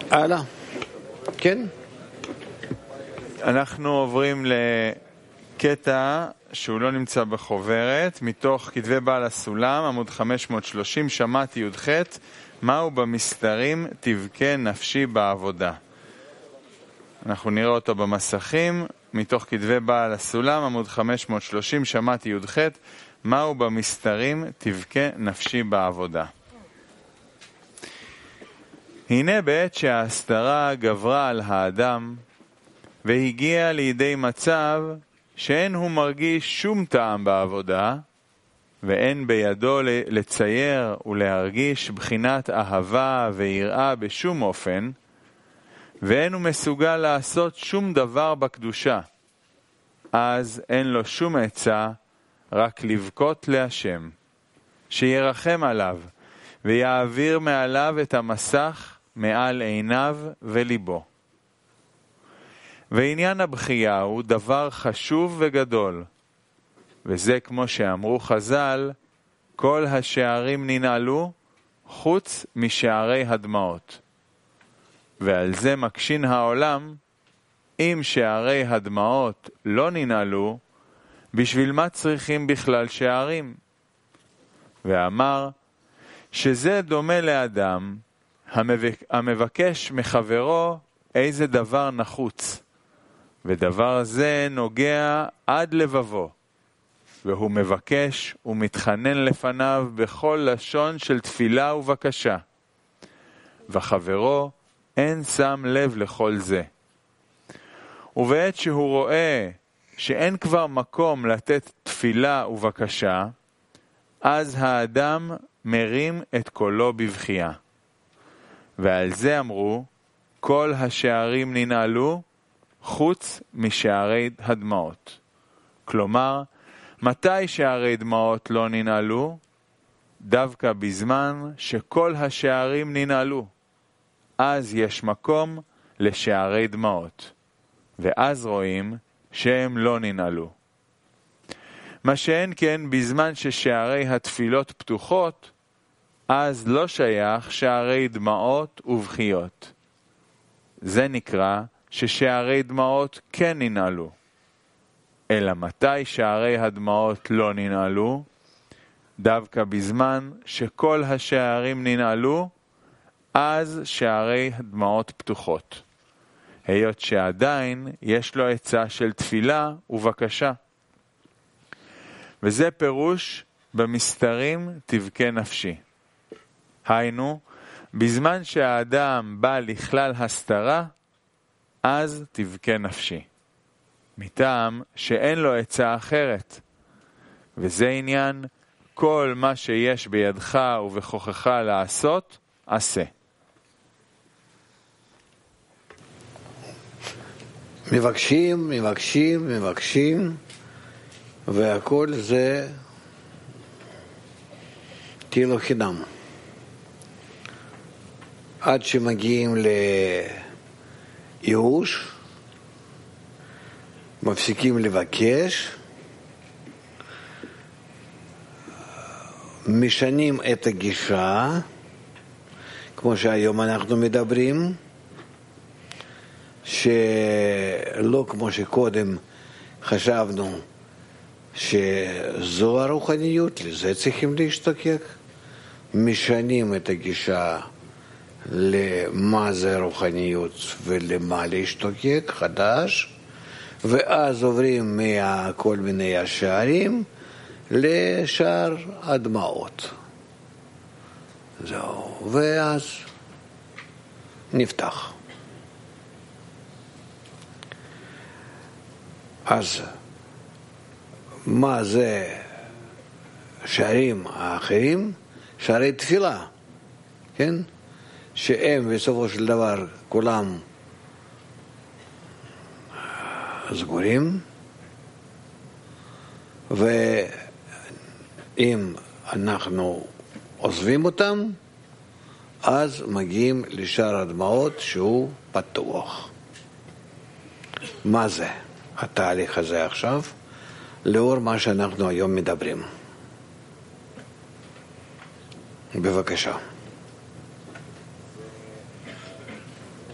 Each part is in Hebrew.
הלאה. כן? אנחנו עוברים לקטע שהוא לא נמצא בחוברת, מתוך כתבי בעל הסולם, עמוד 530, שמעתי י"ח, מהו במסתרים תבכה נפשי בעבודה. אנחנו נראה אותו במסכים, מתוך כתבי בעל הסולם, עמוד 530, שמעתי י"ח, מהו במסתרים תבכה נפשי בעבודה. הנה בעת שההסתרה גברה על האדם, והגיע לידי מצב שאין הוא מרגיש שום טעם בעבודה, ואין בידו לצייר ולהרגיש בחינת אהבה ויראה בשום אופן, ואין הוא מסוגל לעשות שום דבר בקדושה, אז אין לו שום עצה, רק לבכות להשם, שירחם עליו, ויעביר מעליו את המסך מעל עיניו וליבו. ועניין הבכייה הוא דבר חשוב וגדול, וזה כמו שאמרו חז"ל, כל השערים ננעלו חוץ משערי הדמעות. ועל זה מקשין העולם, אם שערי הדמעות לא ננעלו, בשביל מה צריכים בכלל שערים? ואמר שזה דומה לאדם המבקש מחברו איזה דבר נחוץ, ודבר זה נוגע עד לבבו, והוא מבקש ומתחנן לפניו בכל לשון של תפילה ובקשה, וחברו אין שם לב לכל זה. ובעת שהוא רואה שאין כבר מקום לתת תפילה ובקשה, אז האדם מרים את קולו בבכייה. ועל זה אמרו, כל השערים ננעלו חוץ משערי הדמעות. כלומר, מתי שערי דמעות לא ננעלו? דווקא בזמן שכל השערים ננעלו. אז יש מקום לשערי דמעות. ואז רואים שהם לא ננעלו. מה שאין כן בזמן ששערי התפילות פתוחות, אז לא שייך שערי דמעות ובכיות. זה נקרא ששערי דמעות כן ננעלו. אלא מתי שערי הדמעות לא ננעלו? דווקא בזמן שכל השערים ננעלו, אז שערי הדמעות פתוחות. היות שעדיין יש לו עצה של תפילה ובקשה. וזה פירוש במסתרים תבכה נפשי. היינו, בזמן שהאדם בא לכלל הסתרה, אז תבכה נפשי. מטעם שאין לו עצה אחרת. וזה עניין, כל מה שיש בידך ובכוחך לעשות, עשה. מבקשים, והכל זה תהילו חינם. עד שמגיעים לייאוש, מפסיקים לבקש, משנים את הגישה, כמו שהיום אנחנו מדברים, שלא כמו שקודם חשבנו שזו הרוחניות, לזה צריכים להשתוקק, משנים את הגישה למה זה רוחניות ולמה להשתוקק חדש, ואז עוברים מכל מיני השערים לשער הדמעות. זהו, ואז נפתח. אז מה זה שערים האחרים? שערי תפילה, כן? שהם בסופו של דבר כולם סגורים, ואם אנחנו עוזבים אותם, אז מגיעים לשער הדמעות שהוא פתוח. מה זה התהליך הזה עכשיו? לאור מה שאנחנו היום מדברים. בבקשה.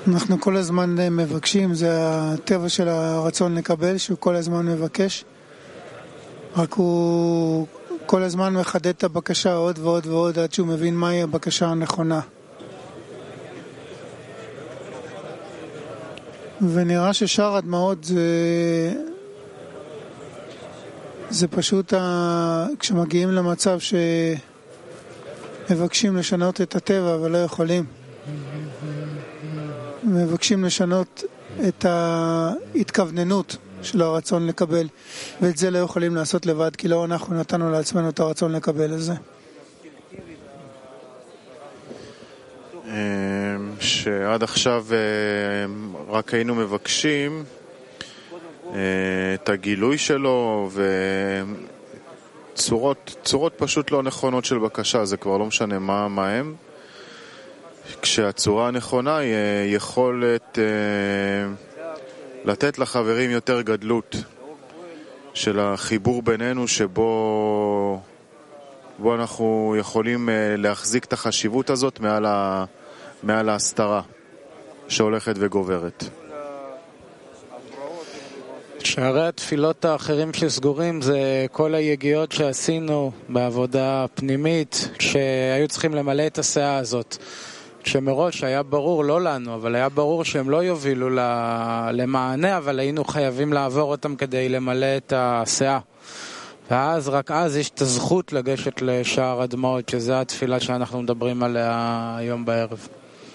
אנחנו כל הזמן מבקשים, זה הטבע של הרצון לקבל, שהוא כל הזמן מבקש, רק הוא כל הזמן מחדד את הבקשה עוד ועוד ועוד עד שהוא מבין מהי הבקשה הנכונה. ונראה ששאר הדמעות זה פשוט כשמגיעים למצב שמבקשים לשנות את הטבע אבל לא יכולים, מבקשים לשנות את ההתכווננות של הרצון לקבל, ואת זה לא יכולים לעשות לבד, כי לא אנחנו נתנו לעצמנו את הרצון לקבל את זה. שעד עכשיו רק היינו מבקשים את הגילוי שלו וצורות פשוט לא נכונות של בקשה, זה כבר לא משנה מה הם, כשהצורה הנכונה היא יכולת לתת לחברים יותר גדלות של החיבור בינינו, שבו אנחנו יכולים להחזיק את החשיבות הזאת מעל ההסתרה שהולכת וגוברת. שערי התפילות האחרים שסגורים זה כל היגיעות שעשינו בעבודה פנימית, שהיו צריכים למלא את הסאה הזאת, שמראש היה ברור, לא לנו, אבל היה ברור שהם לא יובילו למענה, אבל היינו חייבים לעבור אותם כדי למלא את הסאה. ואז, רק אז יש את הזכות לגשת לשער הדמעות, שזה התפילה שאנחנו מדברים עליה היום בערב.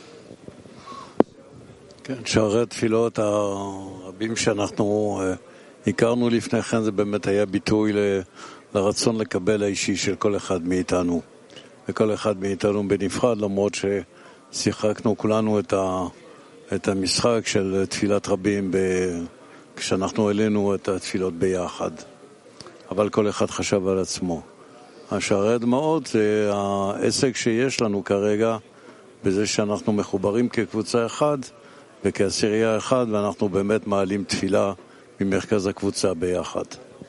כן, שערי התפילות הרבים שאנחנו הכרנו לפני כן, זה באמת היה ביטוי לרצון לקבל האישי של כל אחד מאיתנו. וכל אחד מאיתנו בנפרד, למרות ששיחקנו כולנו את המשחק של תפילת רבים כשאנחנו העלינו את התפילות ביחד. אבל כל אחד חשב על עצמו. השערי הדמעות זה העסק שיש לנו כרגע, בזה שאנחנו מחוברים כקבוצה אחד וכעשירייה אחד, ואנחנו באמת מעלים תפילה ממרכז הקבוצה ביחד.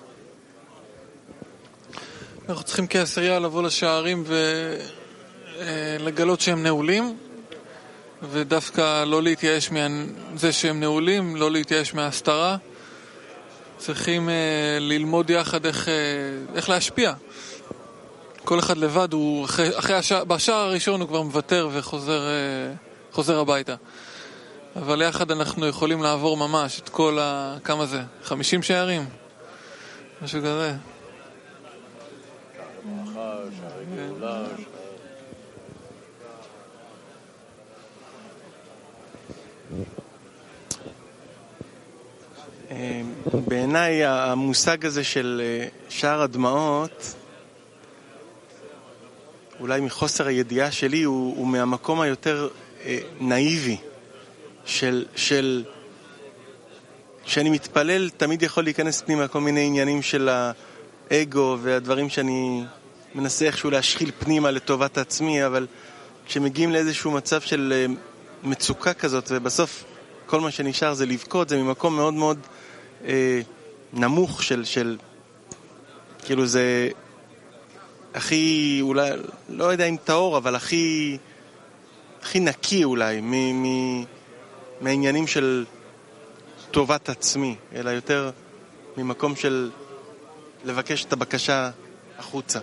אנחנו צריכים כעשירייה לבוא לשערים ולגלות שהם נעולים, ודווקא לא להתייאש מזה שהם נעולים, לא להתייאש מההסתרה. צריכים ללמוד יחד איך להשפיע. כל אחד לבד, בשער הראשון הוא כבר מוותר וחוזר הביתה. אבל יחד אנחנו יכולים לעבור ממש את כל כמה זה? 50 שערים? משהו כזה. בעיניי המושג הזה של שער הדמעות, אולי מחוסר הידיעה שלי, הוא מהמקום היותר נאיבי של שאני מתפלל, תמיד יכול להיכנס פנימה כל מיני עניינים של האגו והדברים שאני מנסה איכשהו להשחיל פנימה לטובת עצמי, אבל כשמגיעים לאיזשהו מצב של מצוקה כזאת ובסוף כל מה שנשאר זה לבכות, זה ממקום מאוד מאוד נמוך של כאילו זה הכי, אולי לא יודע אם טהור, אבל הכי נקי אולי מהעניינים של טובת עצמי, אלא יותר ממקום של לבקש את הבקשה החוצה.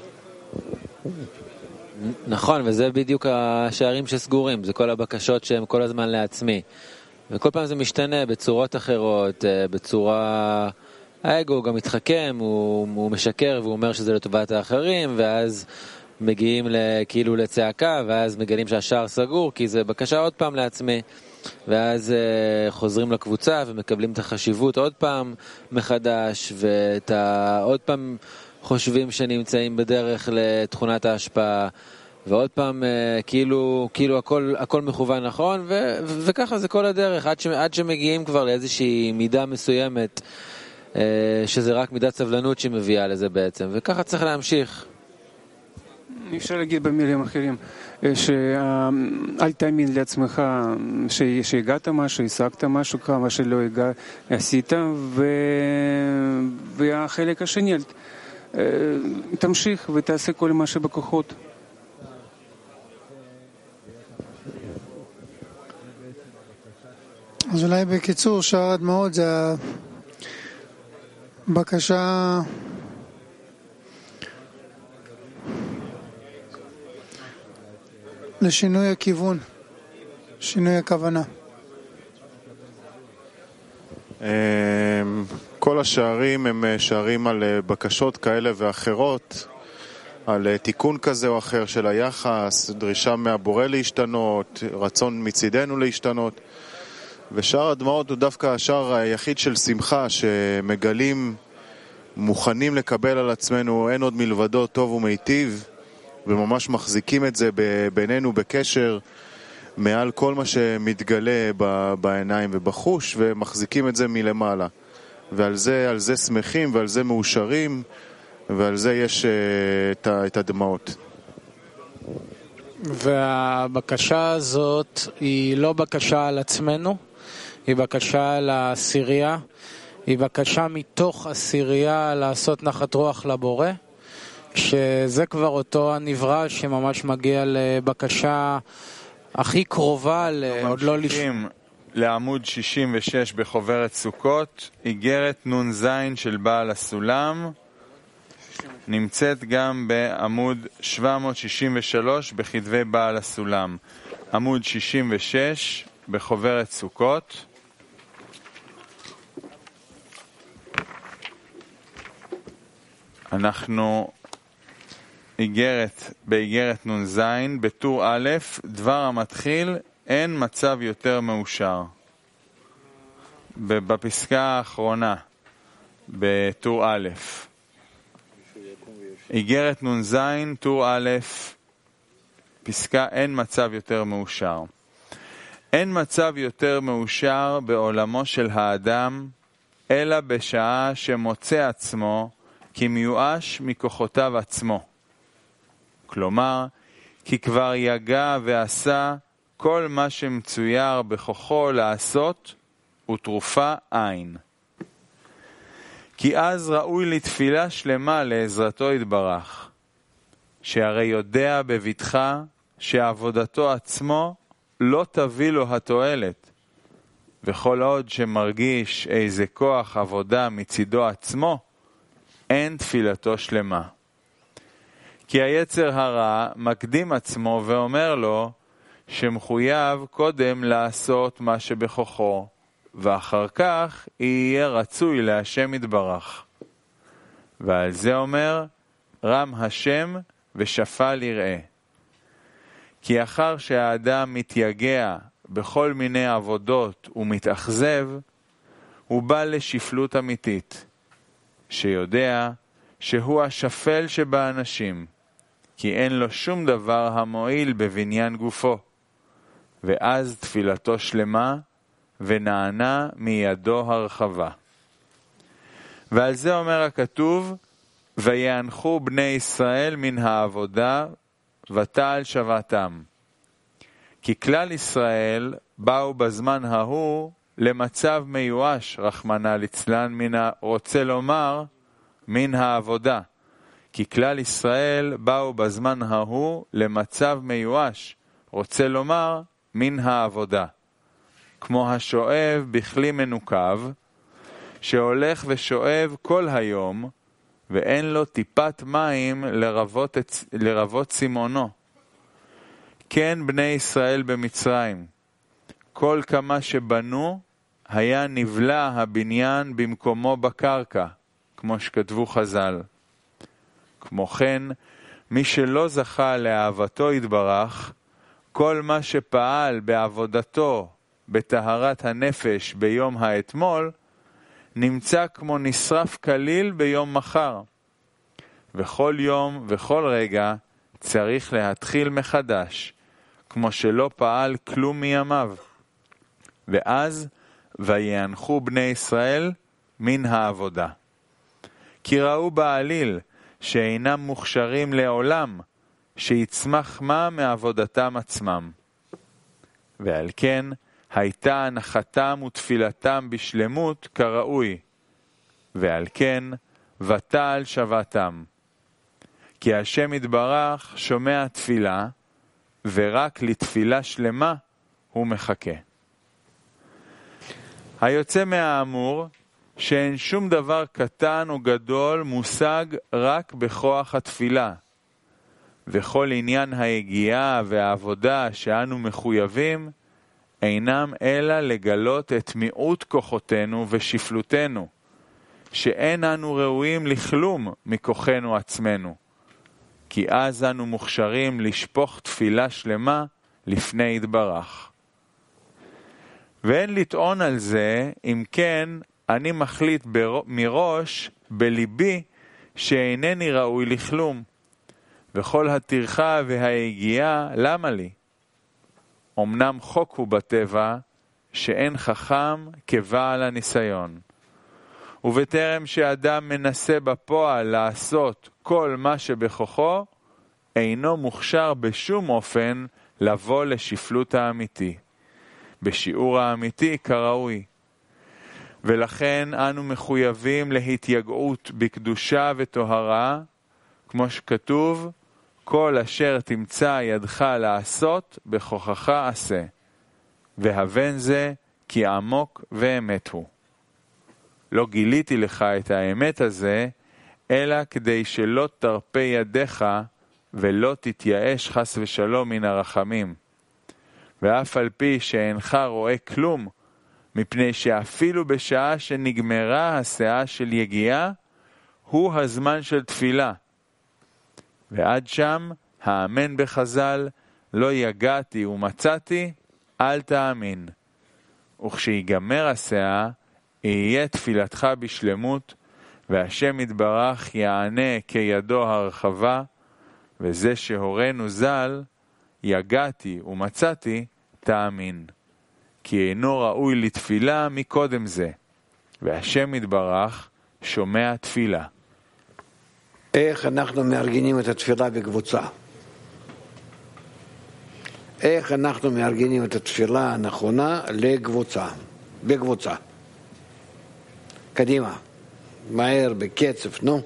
נכון, וזה בדיוק השערים שסגורים, זה כל הבקשות שהם כל הזמן לעצמי, וכל פעם זה משתנה בצורות אחרות, בצורה, האגו גם מתחכם, הוא משקר והוא אומר שזה לטובת האחרים, ואז מגיעים כאילו לצעקה, ואז מגלים שהשער סגור, כי זה בקשה עוד פעם לעצמי, ואז חוזרים לקבוצה ומקבלים את החשיבות עוד פעם מחדש, עוד פעם חושבים שנמצאים בדרך לתכונת ההשפעה, ועוד פעם כאילו הכל מכוון נכון, וככה זה כל הדרך, עד שמגיעים כבר לאיזושהי מידה מסוימת, שזה רק מידת סבלנות שמביאה לזה בעצם, וככה צריך להמשיך. אפשר להגיד במילים אחרים, שאל תאמין לעצמך שהגעת משהו, השגת משהו, כמה שלא עשית, והחלק השני, תמשיך ותעשה כל מה שבכוחות. אז אולי בקיצור, שער הדמעות זה הבקשה לשינוי הכיוון, שינוי הכוונה. כל השערים הם שערים על בקשות כאלה ואחרות, על תיקון כזה או אחר של היחס, דרישה מהבורא להשתנות, רצון מצידנו להשתנות. ושער הדמעות הוא דווקא השער היחיד של שמחה, שמגלים, מוכנים לקבל על עצמנו אין עוד מלבדו טוב ומיטיב, וממש מחזיקים את זה בינינו בקשר מעל כל מה שמתגלה בעיניים ובחוש, ומחזיקים את זה מלמעלה. ועל זה שמחים ועל זה מאושרים, ועל זה יש את הדמעות. והבקשה הזאת היא לא בקשה על עצמנו, היא בקשה על העשירייה, היא בקשה מתוך עשירייה לעשות נחת רוח לבורא, שזה כבר אותו הנברא שממש מגיע לבקשה הכי קרובה, עוד לא ממשיכים לעמוד 66 בחוברת סוכות, איגרת נ"ז של בעל הסולם, נמצאת גם בעמוד 763 בכתבי בעל הסולם. עמוד 66 בחוברת סוכות. אנחנו באיגרת נ"ז, בטור א', דבר המתחיל, אין מצב יותר מאושר. בפסקה האחרונה, בטור א', איגרת נ"ז, טור א', פסקה אין מצב יותר מאושר. אין מצב יותר מאושר בעולמו של האדם, אלא בשעה שמוצא עצמו כמיואש מכוחותיו עצמו. כלומר, כי כבר יגע ועשה כל מה שמצויר בכוחו לעשות, ותרופה אין. כי אז ראוי לתפילה שלמה לעזרתו יתברך, שהרי יודע בביטחה שעבודתו עצמו לא תביא לו התועלת, וכל עוד שמרגיש איזה כוח עבודה מצידו עצמו, אין תפילתו שלמה. כי היצר הרע מקדים עצמו ואומר לו שמחויב קודם לעשות מה שבכוחו, ואחר כך יהיה רצוי להשם יתברך. ועל זה אומר רם השם ושפל יראה. כי אחר שהאדם מתייגע בכל מיני עבודות ומתאכזב, הוא בא לשפלות אמיתית, שיודע שהוא השפל שבאנשים, כי אין לו שום דבר המועיל בבניין גופו, ואז תפילתו שלמה ונענה מידו הרחבה. ועל זה אומר הכתוב, ויאנחו בני ישראל מן העבודה ותעל שבתם. כי כלל ישראל באו בזמן ההוא למצב מיואש, רחמנא ליצלן, רוצה לומר מן העבודה. כי כלל ישראל באו בזמן ההוא למצב מיואש, רוצה לומר מן העבודה. כמו השואב בכלי מנוקב, שהולך ושואב כל היום, ואין לו טיפת מים לרבות סימונו. כן בני ישראל במצרים, כל כמה שבנו, היה נבלע הבניין במקומו בקרקע, כמו שכתבו חז"ל. כמו כן, מי שלא זכה לאהבתו יתברך, כל מה שפעל בעבודתו בטהרת הנפש ביום האתמול, נמצא כמו נשרף כליל ביום מחר. וכל יום וכל רגע צריך להתחיל מחדש, כמו שלא פעל כלום מימיו. ואז ויאנחו בני ישראל מן העבודה. כי ראו בעליל שאינם מוכשרים לעולם, שיצמח מה מעבודתם עצמם. ועל כן הייתה הנחתם ותפילתם בשלמות כראוי, ועל כן ותעל שבתם. כי השם יתברך שומע תפילה, ורק לתפילה שלמה הוא מחכה. היוצא מהאמור, שאין שום דבר קטן או גדול מושג רק בכוח התפילה, וכל עניין היגיעה והעבודה שאנו מחויבים, אינם אלא לגלות את מיעוט כוחותינו ושפלותנו, שאין אנו ראויים לכלום מכוחנו עצמנו, כי אז אנו מוכשרים לשפוך תפילה שלמה לפני יתברך. ואין לטעון על זה, אם כן, אני מחליט מראש בליבי שאינני ראוי לכלום, וכל הטרחה וההגיעה, למה לי? אמנם חוק הוא בטבע שאין חכם כבעל הניסיון, ובטרם שאדם מנסה בפועל לעשות כל מה שבכוחו, אינו מוכשר בשום אופן לבוא לשפלות האמיתי, בשיעור האמיתי כראוי. ולכן אנו מחויבים להתייגעות בקדושה וטהרה, כמו שכתוב, כל אשר תמצא ידך לעשות בכוחך עשה, והבן זה כי עמוק ואמת הוא. לא גיליתי לך את האמת הזה, אלא כדי שלא תרפה ידיך ולא תתייאש חס ושלום מן הרחמים. ואף על פי שאינך רואה כלום, מפני שאפילו בשעה שנגמרה השעה של יגיעה, הוא הזמן של תפילה. ועד שם, האמן בחז"ל, לא יגעתי ומצאתי, אל תאמין. וכשיגמר השעה, יהיה תפילתך בשלמות, והשם יתברך יענה כידו הרחבה, וזה שהורנו ז"ל, יגעתי ומצאתי, תאמין. כי אינו ראוי לתפילה מקודם זה, והשם יתברך שומע תפילה. איך אנחנו מארגנים את התפילה בקבוצה? איך אנחנו מארגנים את התפילה הנכונה לקבוצה? בקבוצה. קדימה. מהר, בקצב, נו.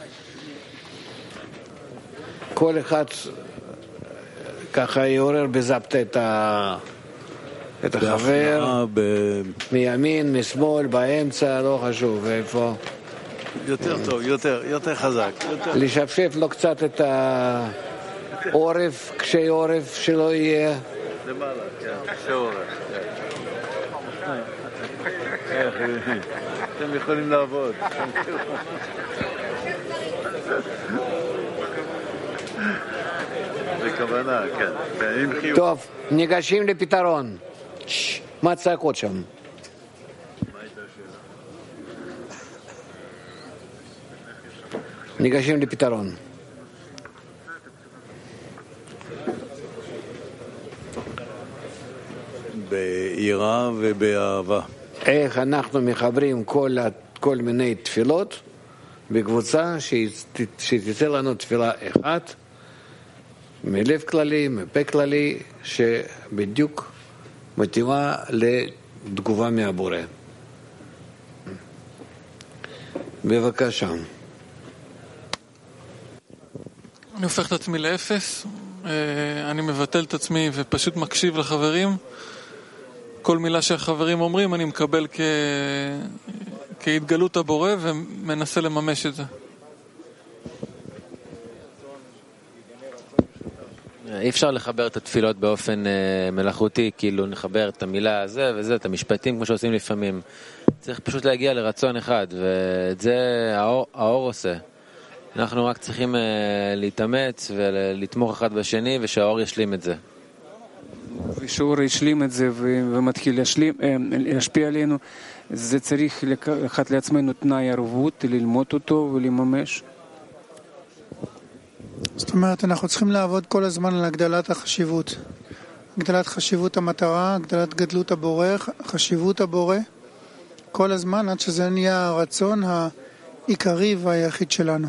כל אחד ככה יעורר בזפת את החבר, מימין, משמאל, באמצע, לא חשוב, איפה. יותר טוב, יותר חזק. לשפשף לו קצת את העורף, קשי עורף שלא יהיה. למעלה, כן, קשי עורף. אתם יכולים לעבוד. בכוונה, כן. טוב, ניגשים לפתרון. מה צעקות שם? ניגשים לפתרון. ביראה ובאהבה. איך אנחנו מחברים כל מיני תפילות בקבוצה שתצא לנו תפילה אחת, מלב כללי, מפה כללי, שבדיוק מתאימה לתגובה מהבורא. בבקשה. אני הופך את עצמי לאפס, אני מבטל את עצמי ופשוט מקשיב לחברים. כל מילה שהחברים אומרים אני מקבל כהתגלות הבורא ומנסה לממש את זה. אי אפשר לחבר את התפילות באופן מלאכותי, כאילו נחבר את המילה הזה וזה, את המשפטים כמו שעושים לפעמים. צריך פשוט להגיע לרצון אחד, ואת זה האור עושה. אנחנו רק צריכים להתאמץ ולתמוך אחד בשני, ושהאור ישלים את זה. ושהאור ישלים את זה ומתחיל להשפיע עלינו, זה צריך לקחת לעצמנו תנאי ערבות, ללמוד אותו ולממש. זאת אומרת, אנחנו צריכים לעבוד כל הזמן על הגדלת החשיבות. הגדלת חשיבות המטרה, הגדלת גדלות הבורא, חשיבות הבורא, כל הזמן עד שזה נהיה הרצון העיקרי והיחיד שלנו.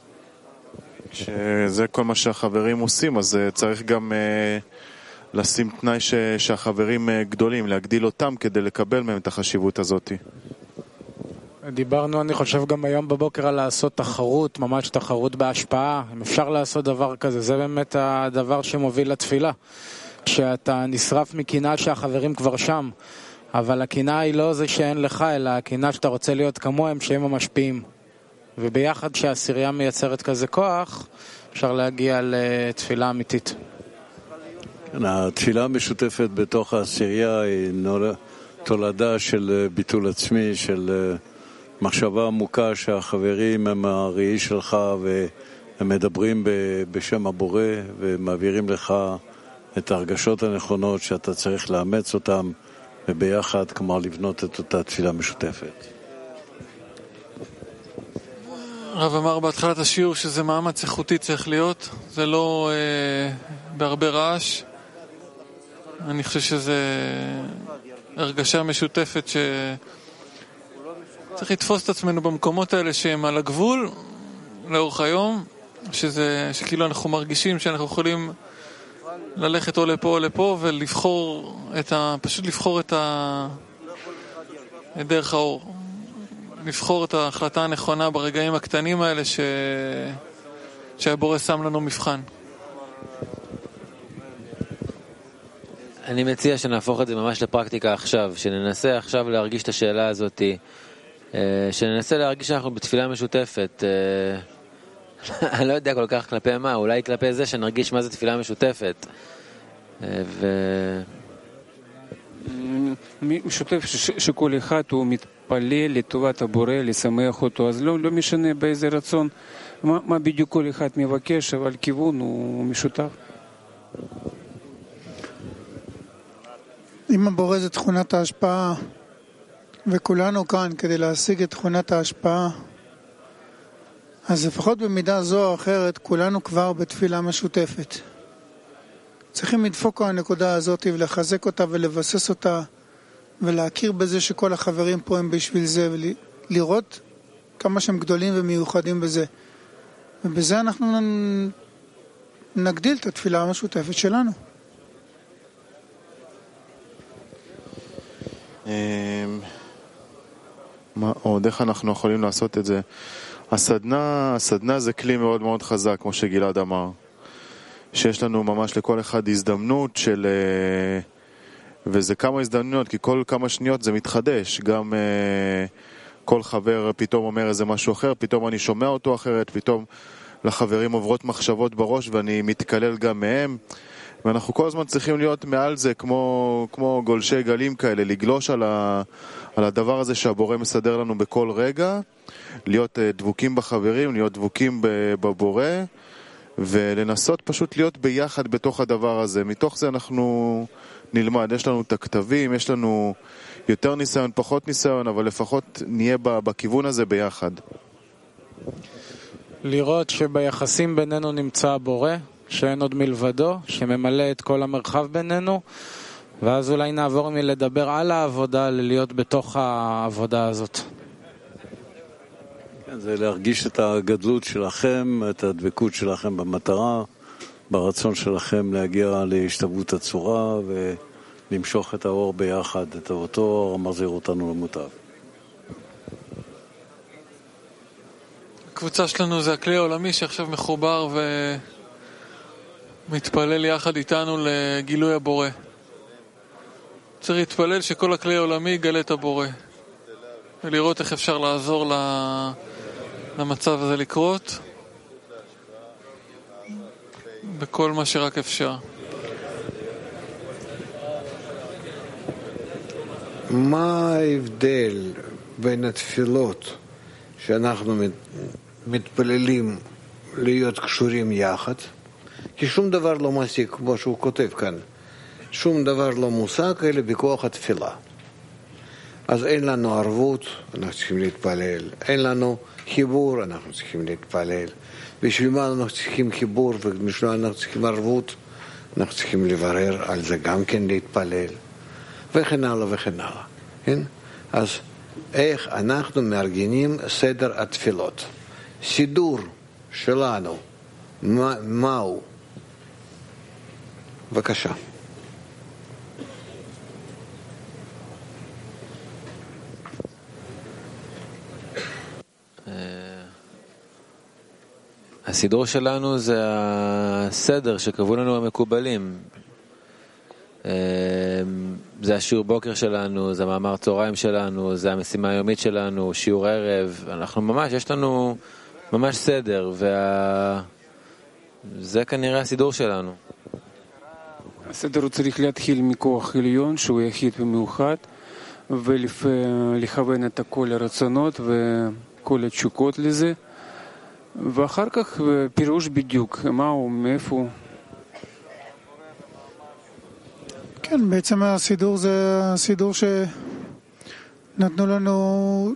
שזה כל מה שהחברים עושים, אז צריך גם לשים תנאי שהחברים גדולים, להגדיל אותם כדי לקבל מהם את החשיבות הזאת. דיברנו, אני חושב, גם היום בבוקר על לעשות תחרות, ממש תחרות בהשפעה. אם אפשר לעשות דבר כזה, זה באמת הדבר שמוביל לתפילה. שאתה נשרף מקנאה שהחברים כבר שם, אבל הקנאה היא לא זה שאין לך, אלא הקנאה שאתה רוצה להיות כמוהם, שהם המשפיעים. וביחד שהעשירייה מייצרת כזה כוח, אפשר להגיע לתפילה אמיתית. התפילה המשותפת בתוך העשירייה היא תולדה של ביטול עצמי, של מחשבה עמוקה שהחברים הם הראי שלך והם מדברים בשם הבורא ומעבירים לך את ההרגשות הנכונות שאתה צריך לאמץ אותם וביחד כלומר לבנות את אותה תפילה משותפת. הרב אמר בהתחלת השיעור שזה מאמץ איכותי צריך להיות, זה לא בהרבה רעש. אני חושב שזה הרגשה משותפת שצריך לתפוס את עצמנו במקומות האלה שהם על הגבול לאורך היום, שכאילו אנחנו מרגישים שאנחנו יכולים ללכת או לפה או לפה ולבחור פשוט לבחור את דרך האור, לבחור את ההחלטה הנכונה ברגעים הקטנים האלה שהבורא שם לנו מבחן. אני מציע שנהפוך את זה ממש לפרקטיקה עכשיו, שננסה עכשיו להרגיש את השאלה הזאת, שננסה להרגיש שאנחנו בתפילה משותפת. אני לא יודע כל כך כלפי מה, אולי כלפי זה שנרגיש מה זה תפילה משותפת. משותף שכל אחד הוא מתפלל לטובת הבורא, לשמח אותו, אז לא משנה באיזה רצון, מה בדיוק כל אחד מבקש, אבל כיוון הוא משותף. אם הבורא זה תכונת ההשפעה, וכולנו כאן כדי להשיג את תכונת ההשפעה, אז לפחות במידה זו או אחרת, כולנו כבר בתפילה משותפת. צריכים לדפוק על הנקודה הזאת ולחזק אותה ולבסס אותה, ולהכיר בזה שכל החברים פה הם בשביל זה, ולראות כמה שהם גדולים ומיוחדים בזה. ובזה אנחנו נגדיל את התפילה המשותפת שלנו. עוד איך אנחנו יכולים לעשות את זה? הסדנה זה כלי מאוד מאוד חזק, כמו שגלעד אמר, שיש לנו ממש לכל אחד הזדמנות של, וזה כמה הזדמנויות, כי כל כמה שניות זה מתחדש, גם כל חבר פתאום אומר איזה משהו אחר, פתאום אני שומע אותו אחרת, פתאום לחברים עוברות מחשבות בראש ואני מתקלל גם מהם, ואנחנו כל הזמן צריכים להיות מעל זה כמו גולשי גלים כאלה, לגלוש על הדבר הזה שהבורא מסדר לנו בכל רגע, להיות דבוקים בחברים, להיות דבוקים בבורא, ולנסות פשוט להיות ביחד בתוך הדבר הזה. מתוך זה אנחנו נלמד, יש לנו את הכתבים, יש לנו יותר ניסיון, פחות ניסיון, אבל לפחות נהיה בכיוון הזה ביחד. לראות שביחסים בינינו נמצא הבורא, שאין עוד מלבדו, שממלא את כל המרחב בינינו, ואז אולי נעבור מלדבר על העבודה ללהיות בתוך העבודה הזאת. כן, זה להרגיש את הגדלות שלכם, את הדבקות שלכם במטרה, ברצון שלכם להגיע להשתוות הצורה ולמשוך את האור ביחד, את אותו אור המחזיר אותנו למוטב. הקבוצה שלנו זה הכלי העולמי שעכשיו מחובר ומתפלל יחד איתנו לגילוי הבורא. צריך להתפלל שכל הכלי העולמי יגלה את הבורא ולראות איך אפשר לעזור למצב הזה לקרות בכל מה שרק אפשר. מה ההבדל בין התפילות שאנחנו מתפללים להיות קשורים יחד? כי שום דבר לא משיג, כמו שהוא כותב כאן, שום דבר לא מושג אלא בכוח התפילה. אז אין לנו ערבות, אנחנו צריכים להתפלל. אין לנו חיבור, אנחנו צריכים להתפלל. בשביל מה אנחנו צריכים חיבור ובשביל מה אנחנו צריכים ערבות? אנחנו צריכים לברר על זה גם כן להתפלל. וכן הלאה וכן הלאה. כן? אז איך אנחנו מארגנים סדר התפילות? סידור שלנו, מהו? בבקשה. הסידור שלנו זה הסדר שקבעו לנו המקובלים. זה השיעור בוקר שלנו, זה המאמר צהריים שלנו, זה המשימה היומית שלנו, שיעור ערב, אנחנו ממש, יש לנו ממש סדר, זה כנראה הסידור שלנו. הסדר הוא צריך להתחיל מכוח עליון, שהוא יחיד ומיוחד, ולכוון את כל הרצונות וכל התשוקות לזה, ואחר כך פירוש בדיוק, מהו, מאיפה. כן, בעצם הסידור זה הסידור שנתנו לנו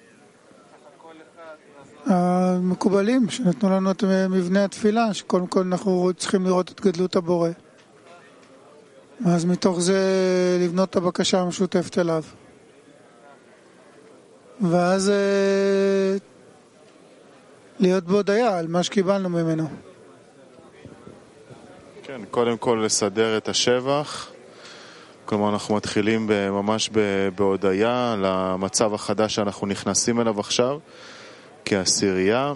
המקובלים, שנתנו לנו את מבנה התפילה, שקודם כל אנחנו צריכים לראות את גדלות הבורא. אז מתוך זה לבנות את הבקשה המשותפת אליו. ואז להיות בהודיה על מה שקיבלנו ממנו. כן, קודם כל לסדר את השבח. כלומר, אנחנו מתחילים ממש בהודיה למצב החדש שאנחנו נכנסים אליו עכשיו, כעשירייה.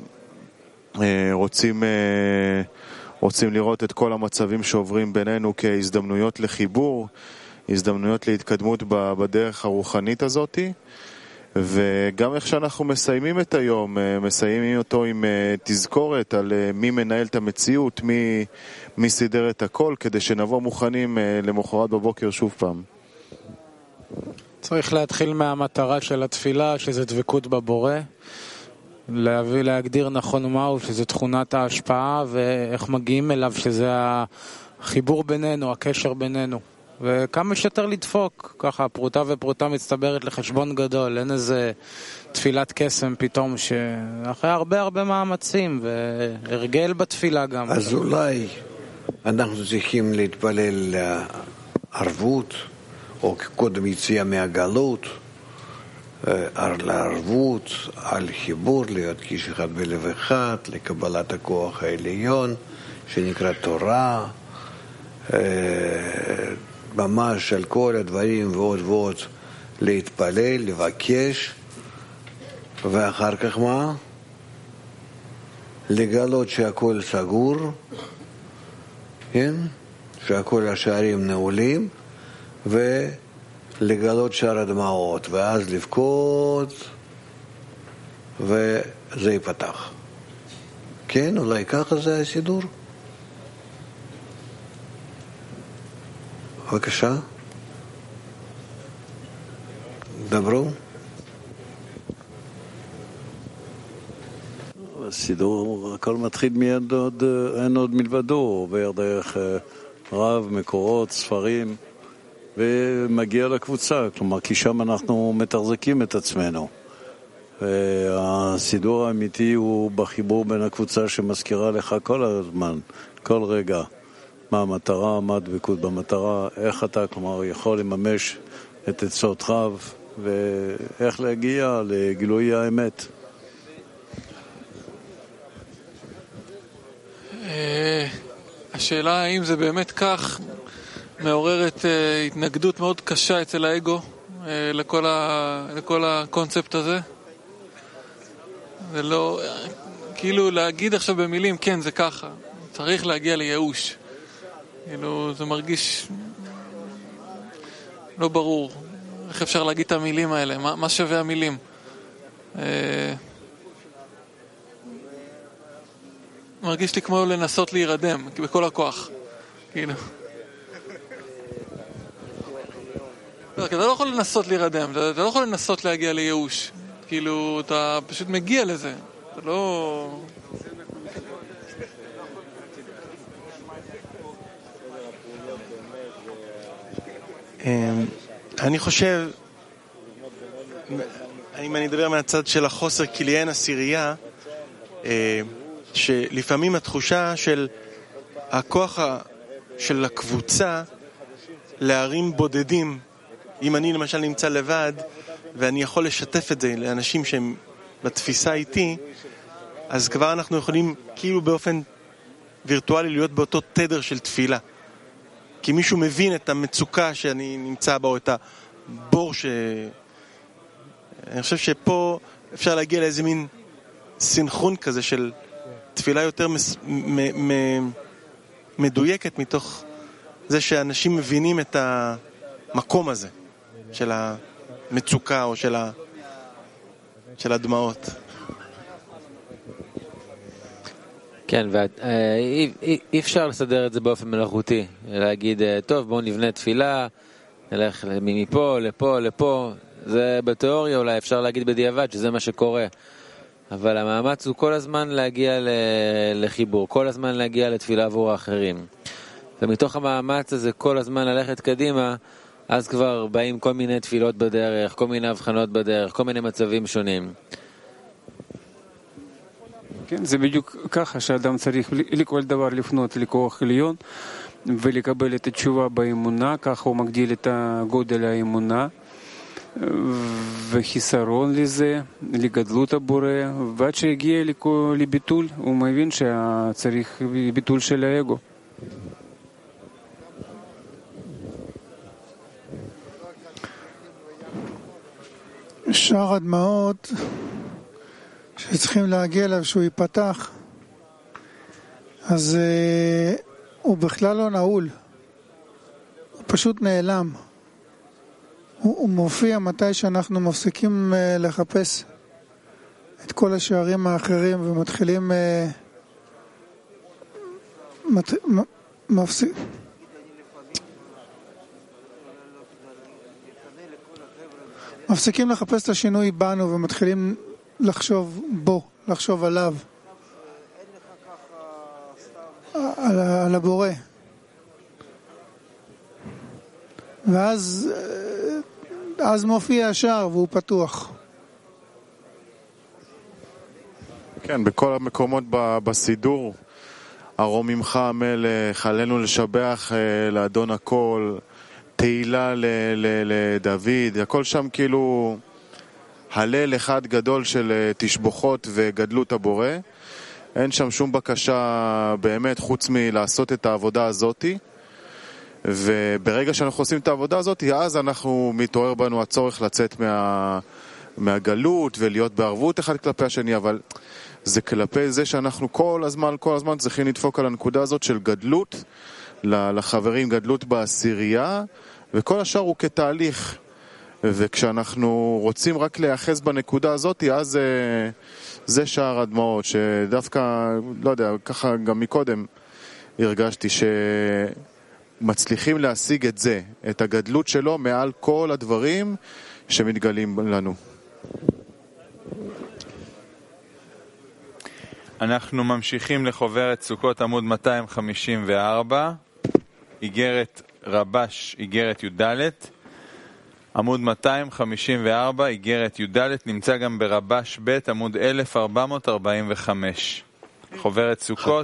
רוצים לראות את כל המצבים שעוברים בינינו כהזדמנויות לחיבור, הזדמנויות להתקדמות בדרך הרוחנית הזאת, וגם איך שאנחנו מסיימים את היום, מסיימים אותו עם תזכורת על מי מנהל את המציאות, מי סידר את הכל, כדי שנבוא מוכנים למחרת בבוקר שוב פעם. צריך להתחיל מהמטרה של התפילה, שזה דבקות בבורא, להגדיר נכון מהו, שזה תכונת ההשפעה, ואיך מגיעים אליו, שזה החיבור בינינו, הקשר בינינו. וכמה שיותר לדפוק, ככה פרוטה ופרוטה מצטברת לחשבון גדול, אין איזה תפילת קסם פתאום, שאחרי הרבה מאמצים, והרגל בתפילה גם. אז אולי אנחנו צריכים להתפלל לערבות, או קודם יציאה מהגלות, לערבות, על חיבור, להיות כאיש אחד בלב אחד, לקבלת הכוח העליון, שנקרא תורה, ממש על כל הדברים ועוד ועוד להתפלל, לבקש, ואחר כך מה? לגלות שהכל סגור, כן? שהכל השערים נעולים, ולגלות שער הדמעות, ואז לבכות, וזה ייפתח. כן, אולי ככה זה הסידור? בבקשה. דברו. הסידור, הכל מתחיל מיד, אין עוד מלבדו, עובר דרך רב, מקורות, ספרים, ומגיע לקבוצה, כלומר, כי שם אנחנו מתחזקים את עצמנו. והסידור האמיתי הוא בחיבור בין הקבוצה שמזכירה לך כל הזמן, כל רגע. מה המטרה, מה הדבקות במטרה, איך אתה, כלומר, יכול לממש את עצותיו, ואיך להגיע לגילוי האמת. השאלה האם זה באמת כך מעוררת התנגדות מאוד קשה אצל האגו לכל הקונספט הזה. זה לא, כאילו להגיד עכשיו במילים, כן זה ככה, צריך להגיע לייאוש. כאילו זה מרגיש לא ברור. איך אפשר להגיד את המילים האלה? מה שווה המילים? מרגיש לי כמו לנסות להירדם, בכל הכוח. כאילו. אתה לא יכול לנסות להירדם, אתה לא יכול לנסות להגיע לייאוש. כאילו, אתה פשוט מגיע לזה. אתה לא... אני חושב, אם אני אדבר מהצד של החוסר כליין עשירייה, שלפעמים התחושה של הכוח של הקבוצה להרים בודדים, אם אני למשל נמצא לבד ואני יכול לשתף את זה לאנשים שהם בתפיסה איתי, אז כבר אנחנו יכולים כאילו באופן וירטואלי להיות באותו תדר של תפילה, כי מישהו מבין את המצוקה שאני נמצא בה, או את הבור אני חושב שפה אפשר להגיע לאיזה מין סינכרון כזה של תפילה יותר מדויקת מתוך זה שאנשים מבינים את המקום הזה של המצוקה או של הדמעות. כן, ואי אפשר לסדר את זה באופן מלאכותי, להגיד, טוב, בואו נבנה תפילה, נלך מפה, לפה, זה בתיאוריה אולי אפשר להגיד בדיעבד שזה מה שקורה, אבל המאמץ הוא כל הזמן להגיע לחיבור, כל הזמן להגיע לתפילה עבור האחרים, ומתוך המאמץ הזה כל הזמן ללכת קדימה, אז כבר באים כל מיני תפילות בדרך, כל מיני הבחנות בדרך, כל מיני מצבים שונים. כן, זה בדיוק ככה שאדם צריך לכל דבר לפנות לכוח עליון ולקבל את התשובה באמונה, ככה הוא מגדיל את גודל האמונה וחיסרון לזה, לגדלות הבורא, ועד שהגיע לביטול הוא מבין שצריך ביטול של האגו. שער הדמעות שצריכים להגיע אליו שהוא ייפתח, אז הוא בכלל לא נעול, הוא פשוט נעלם. הוא מופיע מתי שאנחנו מפסיקים לחפש את כל השערים האחרים ומתחילים מפסיקים לחפש את השינוי בנו ומתחילים לחשוב בו, לחשוב עליו, על הבורא. ואז מופיע השער והוא פתוח. כן, בכל המקומות בסידור, הרוממך המלך, עלינו לשבח לאדון הכל, תהילה לדוד, הכל שם כאילו הלל אחד גדול של תשבחות וגדלות הבורא. אין שם שום בקשה באמת חוץ מלעשות את העבודה הזאת, וברגע שאנחנו עושים את העבודה הזאת, אז אנחנו מתעורר בנו הצורך לצאת מהגלות ולהיות בערבות אחד כלפי השני, אבל זה כלפי זה שאנחנו כל הזמן צריכים לדפוק על הנקודה הזאת של גדלות לחברים, גדלות בעשירייה, וכל השאר הוא כתהליך. וכשאנחנו רוצים רק להיאחז בנקודה הזאת, אז זה שער הדמעות, שדווקא, לא יודע, ככה גם מקודם הרגשתי שמצליחים להשיג את זה, את הגדלות שלו מעל כל הדברים שמתגלים לנו. אנחנו ממשיכים לחוברת סוכות עמוד 254, איגרת רבש, איגרת י"ד, עמוד 254, איגרת י"ד, נמצא גם ברבש ב' עמוד 1445. חוברת סוכות.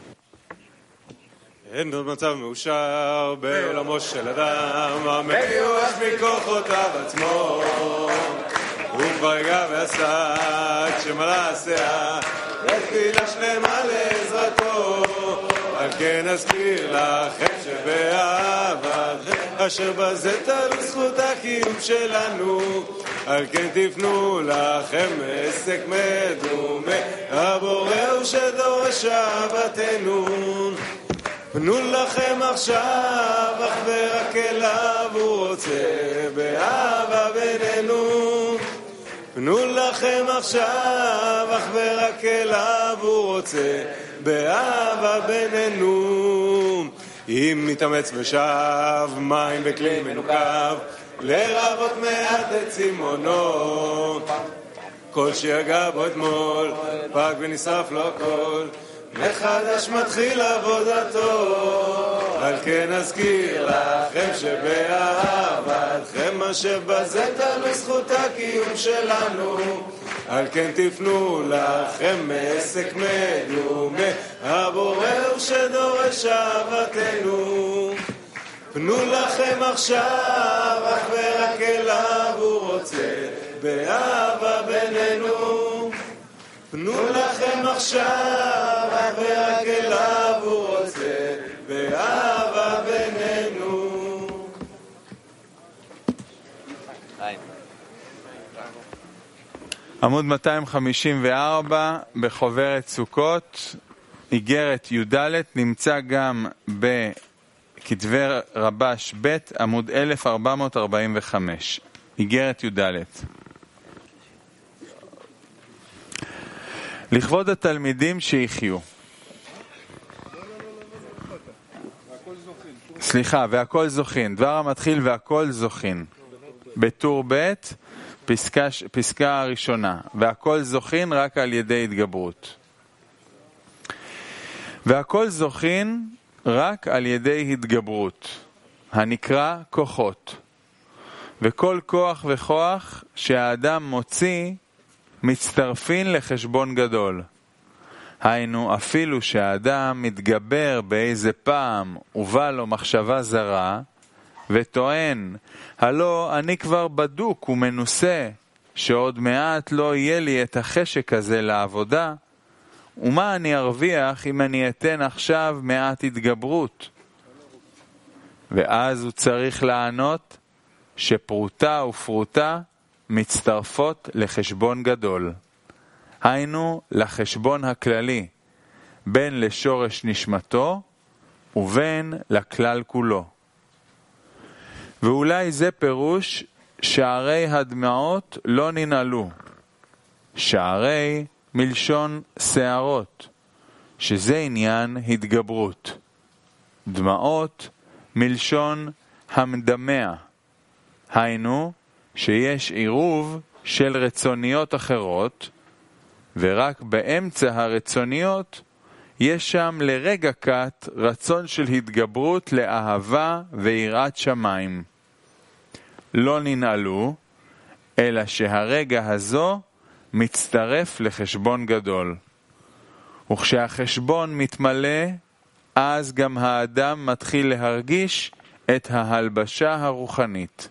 אין עוד מצב מאושר בעולמו של אדם, המיואש מכוחותיו עצמו, הוא כבר יגע ועשה את שמלא עשה, לתפילה שלמה לעזרתו. על כן אזכיר לכם שבאהבתכם אשר בזה תלוי זכות הקיום שלנו, על כן תפנו לכם עסק מדומה, הבורא הוא שדורש אהבתנו. פנו לכם עכשיו אך ורק אליו, הוא רוצה באהבה בינינו. פנו לכם עכשיו אך ורק אליו, הוא רוצה באהבה בינינו. אם מתאמץ ושב מים בכלי מנוקב, לרבות מעט את צימונו, כל שיגע בו אתמול פג ונשרף לו הכל, מחדש מתחיל עבודתו. על כן אזכיר לכם שבאהבתכם אשר בזה תלוי זכות הקיום שלנו, על כן תפנו לכם עסק מדומה, הבורא הוא שדורש אהבתנו. פנו לכם עכשיו אך ורק אליו, הוא רוצה באהבה בינינו. פנו לכם עכשיו אך ורק אליו, הוא רוצה באהבה בינינו. עמוד 254 בחוברת סוכות, איגרת י"ד, נמצא גם כתבי רבש ב' עמוד 1445, איגרת י"ד. לכבוד התלמידים שיחיו. סליחה, והכל זוכין. דבר המתחיל והכל זוכין. בטור ב' פסקה הראשונה. והכל זוכין רק על ידי התגברות. והכל זוכין רק על ידי התגברות, הנקרא כוחות. וכל כוח וכוח שהאדם מוציא מצטרפין לחשבון גדול. היינו, אפילו שהאדם מתגבר באיזה פעם ובא לו מחשבה זרה, וטוען, הלא אני כבר בדוק ומנוסה, שעוד מעט לא יהיה לי את החשק הזה לעבודה, ומה אני ארוויח אם אני אתן עכשיו מעט התגברות? ואז הוא צריך לענות שפרוטה ופרוטה מצטרפות לחשבון גדול. היינו לחשבון הכללי, בין לשורש נשמתו ובין לכלל כולו. ואולי זה פירוש שערי הדמעות לא ננעלו. שערי מלשון שערות, שזה עניין התגברות. דמעות מלשון המדמע, היינו שיש עירוב של רצוניות אחרות, ורק באמצע הרצוניות יש שם לרגע קט רצון של התגברות לאהבה ויראת שמיים. לא ננעלו, אלא שהרגע הזו מצטרף לחשבון גדול. וכשהחשבון מתמלא, אז גם האדם מתחיל להרגיש את ההלבשה הרוחנית.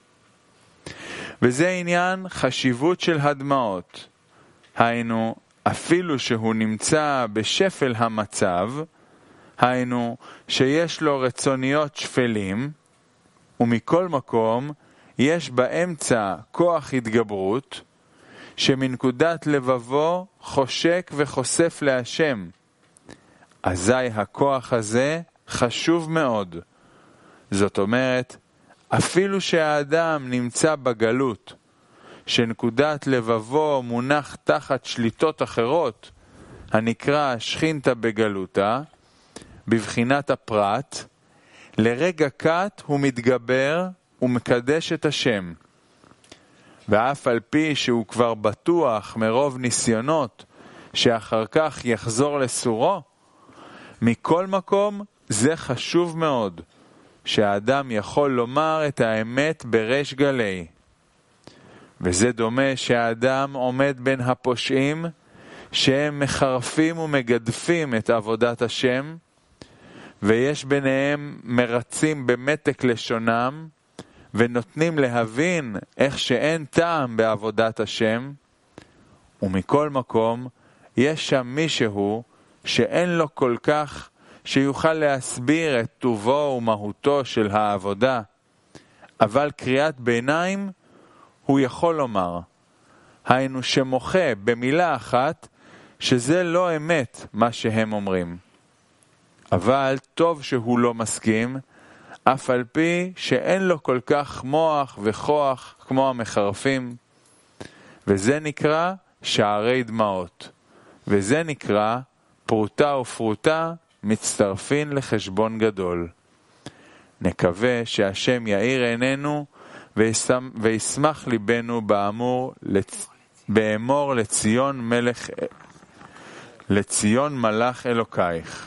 וזה עניין חשיבות של הדמעות. היינו, אפילו שהוא נמצא בשפל המצב, היינו שיש לו רצוניות שפלים, ומכל מקום יש באמצע כוח התגברות, שמנקודת לבבו חושק וחושף להשם. אזי הכוח הזה חשוב מאוד. זאת אומרת, אפילו שהאדם נמצא בגלות, שנקודת לבבו מונח תחת שליטות אחרות, הנקרא שכינתה בגלותה, בבחינת הפרט, לרגע קט הוא מתגבר ומקדש את השם. ואף על פי שהוא כבר בטוח מרוב ניסיונות שאחר כך יחזור לסורו, מכל מקום זה חשוב מאוד, שהאדם יכול לומר את האמת בריש גלי. וזה דומה שהאדם עומד בין הפושעים, שהם מחרפים ומגדפים את עבודת השם, ויש ביניהם מרצים במתק לשונם, ונותנים להבין איך שאין טעם בעבודת השם, ומכל מקום יש שם מישהו שאין לו כל כך שיוכל להסביר את טובו ומהותו של העבודה, אבל קריאת ביניים הוא יכול לומר, היינו שמוחה במילה אחת שזה לא אמת מה שהם אומרים. אבל טוב שהוא לא מסכים, אף על פי שאין לו כל כך מוח וכוח כמו המחרפים. וזה נקרא שערי דמעות. וזה נקרא פרוטה ופרוטה מצטרפין לחשבון גדול. נקווה שהשם יאיר עינינו וישמח ליבנו באמור לציון מלך אלוקייך.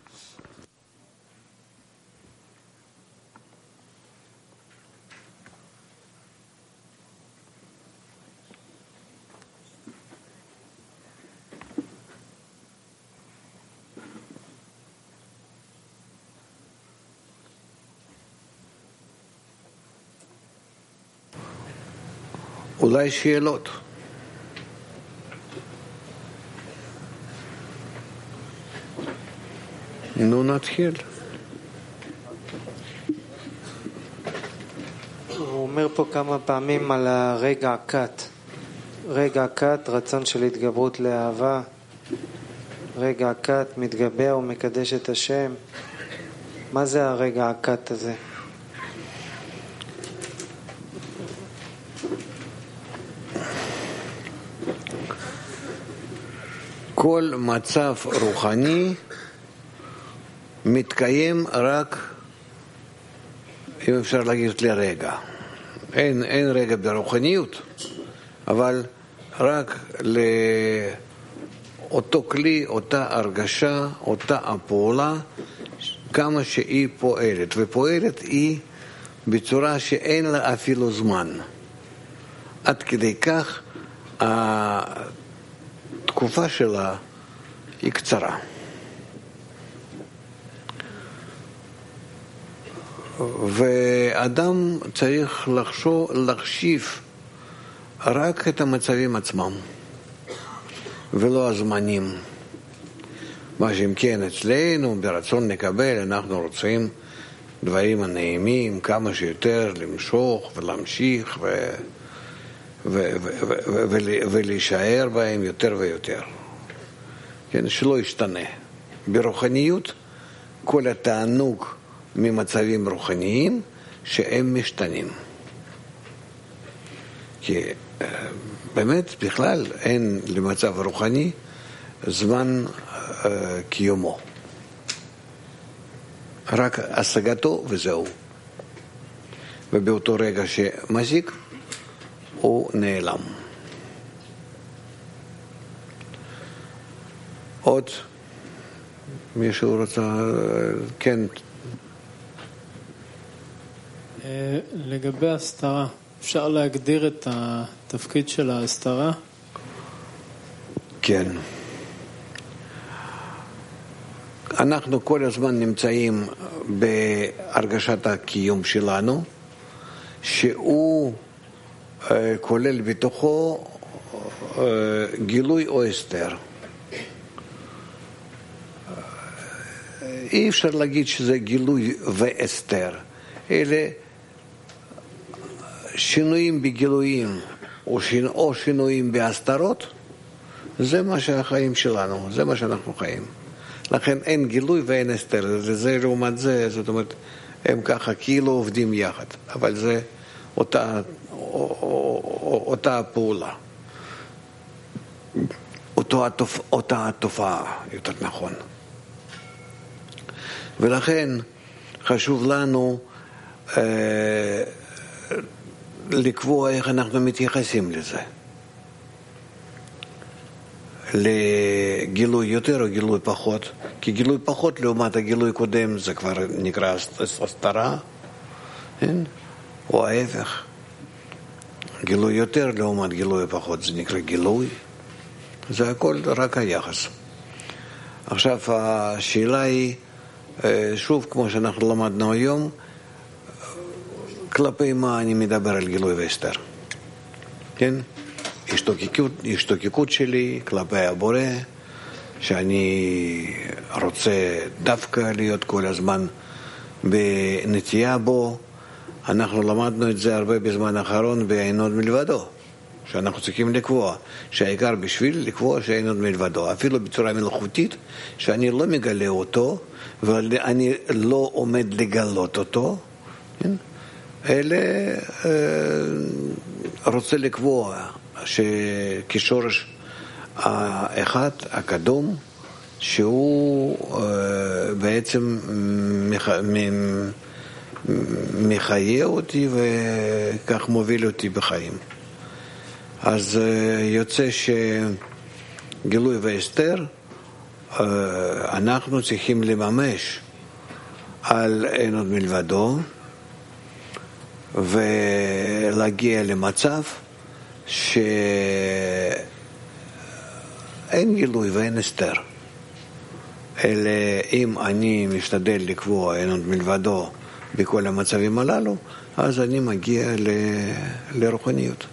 אולי שאלות. נו, נתחיל. הוא אומר פה כמה פעמים על הרגע הקט. רגע הקט, רצון של התגברות לאהבה. רגע הקט, מתגבר ומקדש את השם. מה זה הרגע הקט הזה? כל מצב רוחני מתקיים רק, אם אפשר להגיד, לרגע. אין רגע ברוחניות, אבל רק לאותו כלי, אותה הרגשה, אותה הפעולה, כמה שהיא פועלת. ופועלת היא בצורה שאין לה אפילו זמן. עד כדי כך התקופה שלה היא קצרה. ואדם צריך להחשיב רק את המצבים עצמם ולא הזמנים. מה שאם כן אצלנו ברצון לקבל, אנחנו רוצים דברים הנעימים כמה שיותר למשוך ולהמשיך ולהישאר בהם יותר ויותר, כן, שלא ישתנה. ברוחניות כל התענוג ממצבים רוחניים שהם משתנים, כי באמת בכלל אין למצב רוחני זמן קיומו, רק השגתו וזהו. ובאותו רגע שמזיק הוא נעלם. עוד מישהו רוצה? כן. לגבי הסתרה, אפשר להגדיר את התפקיד של ההסתרה? כן. אנחנו כל הזמן נמצאים בהרגשת הקיום שלנו, שהוא כולל בתוכו גילוי או הסתר. אי אפשר להגיד שזה גילוי והסתר, אלה שינויים בגילויים או שינויים בהסתרות. זה מה שהחיים שלנו, זה מה שאנחנו חיים. לכן אין גילוי ואין הסתר. זה לעומת זה, זאת אומרת, הם ככה כאילו עובדים יחד, אבל זה אותה הפעולה, אותה התופעה, יותר נכון. ולכן חשוב לנו לקבוע איך אנחנו מתייחסים לזה, לגילוי יותר או גילוי פחות. כי גילוי פחות לעומת הגילוי קודם זה כבר נקרא הסתרה, או ההפך. גילוי יותר לעומת גילוי פחות זה נקרא גילוי. זה הכל רק היחס. עכשיו השאלה היא, שוב כמו שאנחנו למדנו היום, כלפי מה אני מדבר על גילוי והסתר, כן? השתוקקות שלי כלפי הבורא, שאני רוצה דווקא להיות כל הזמן בנטייה בו. אנחנו למדנו את זה הרבה בזמן האחרון באין עוד מלבדו, שאנחנו צריכים לקבוע שהעיקר בשביל לקבוע שאין עוד מלבדו, אפילו בצורה מלאכותית, שאני לא מגלה אותו ואני לא עומד לגלות אותו, כן? אלה רוצה לקבוע שכשורש האחד הקדום, שהוא בעצם מחיה אותי וכך מוביל אותי בחיים. אז יוצא שגילוי והסתר אנחנו צריכים לממש על אין עוד מלבדו, ולהגיע למצב שאין גילוי ואין הסתר, אלא אם אני משתדל לקבוע אין עוד מלבדו בכל המצבים הללו, אז אני מגיע לרוחניות.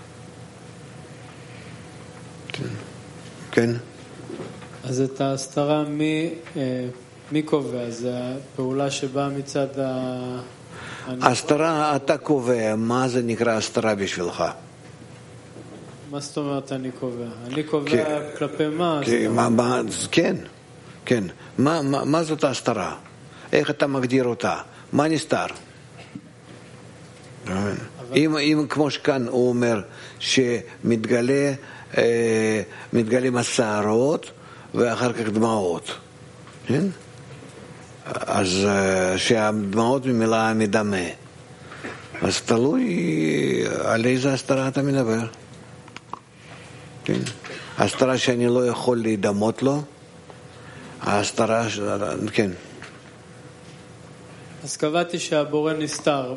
כן? אז את ההסתרה מי קובע? זה הפעולה שבאה מצד הסתרה אתה קובע. מה זה נקרא הסתרה בשבילך? מה זאת אומרת אני קובע? אני קובע כלפי מה? כן, כן. מה זאת ההסתרה? איך אתה מגדיר אותה? מה נסתר? אם כמו שכאן הוא אומר שמתגלים השערות ואחר כך דמעות, כן? אז שהדמעות ממילא מדמה, אז תלוי על איזה הסתרה אתה מדבר. כן? הסתרה שאני לא יכול להידמות לו, ההסתרה, כן. אז קבעתי שהבורא נסתר.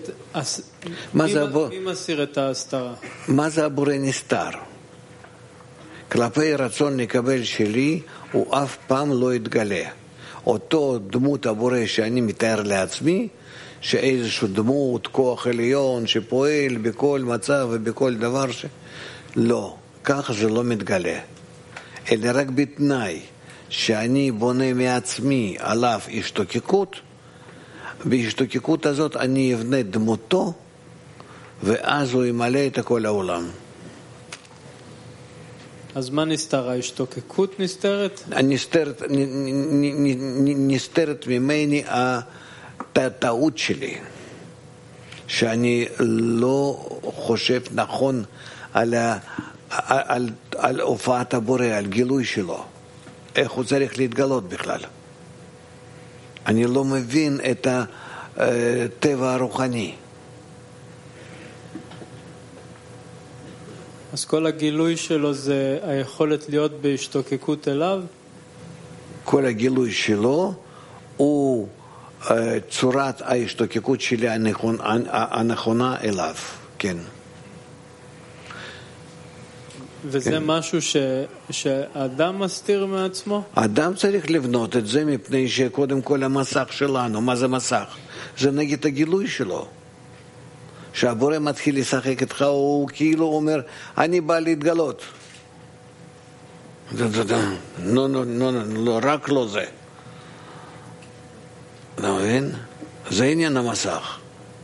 מי מסיר את ההסתרה? מה זה הבורא נסתר? כלפי רצון לקבל שלי הוא אף פעם לא יתגלה. אותו דמות הבורא שאני מתאר לעצמי, שאיזשהו דמות, כוח עליון שפועל בכל מצב ובכל דבר לא, כך זה לא מתגלה. אלא רק בתנאי שאני בונה מעצמי עליו השתוקקות, בהשתוקקות הזאת אני אבנה דמותו, ואז הוא ימלא את כל העולם. אז מה נסתר? ההשתוקקות נסתרת? נסתרת ממני הטעות שלי, שאני לא חושב נכון על הופעת הבורא, על גילוי שלו, איך הוא צריך להתגלות בכלל. אני לא מבין את הטבע הרוחני. אז כל הגילוי שלו זה היכולת להיות בהשתוקקות אליו? כל הגילוי שלו הוא צורת ההשתוקקות שלי הנכונה אליו, כן. וזה כן. משהו שהאדם מסתיר מעצמו? האדם צריך לבנות את זה מפני שקודם כל המסך שלנו, מה זה מסך? זה נגד הגילוי שלו. שהבורא מתחיל לשחק איתך, הוא כאילו אומר, אני בא להתגלות. לא, רק לא זה. אתה מבין? זה עניין המסך.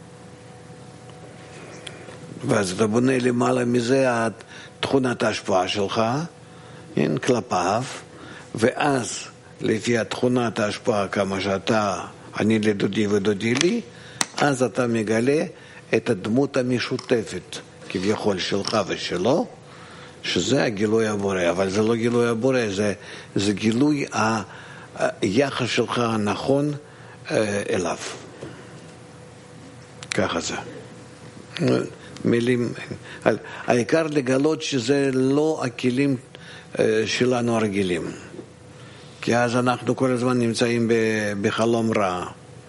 ואז אתה בונה למעלה מזה תכונת ההשפעה שלך, כלפיו, ואז לפי תכונת ההשפעה כמה שאתה, אני לדודי ודודי לי, אז אתה מגלה את הדמות המשותפת, כביכול שלך ושלו, שזה הגילוי הבורא, אבל זה לא גילוי הבורא, זה גילוי היחס שלך הנכון אליו. ככה זה. מילים, העיקר לגלות שזה לא הכלים שלנו הרגילים, כי אז אנחנו כל הזמן נמצאים בחלום רע.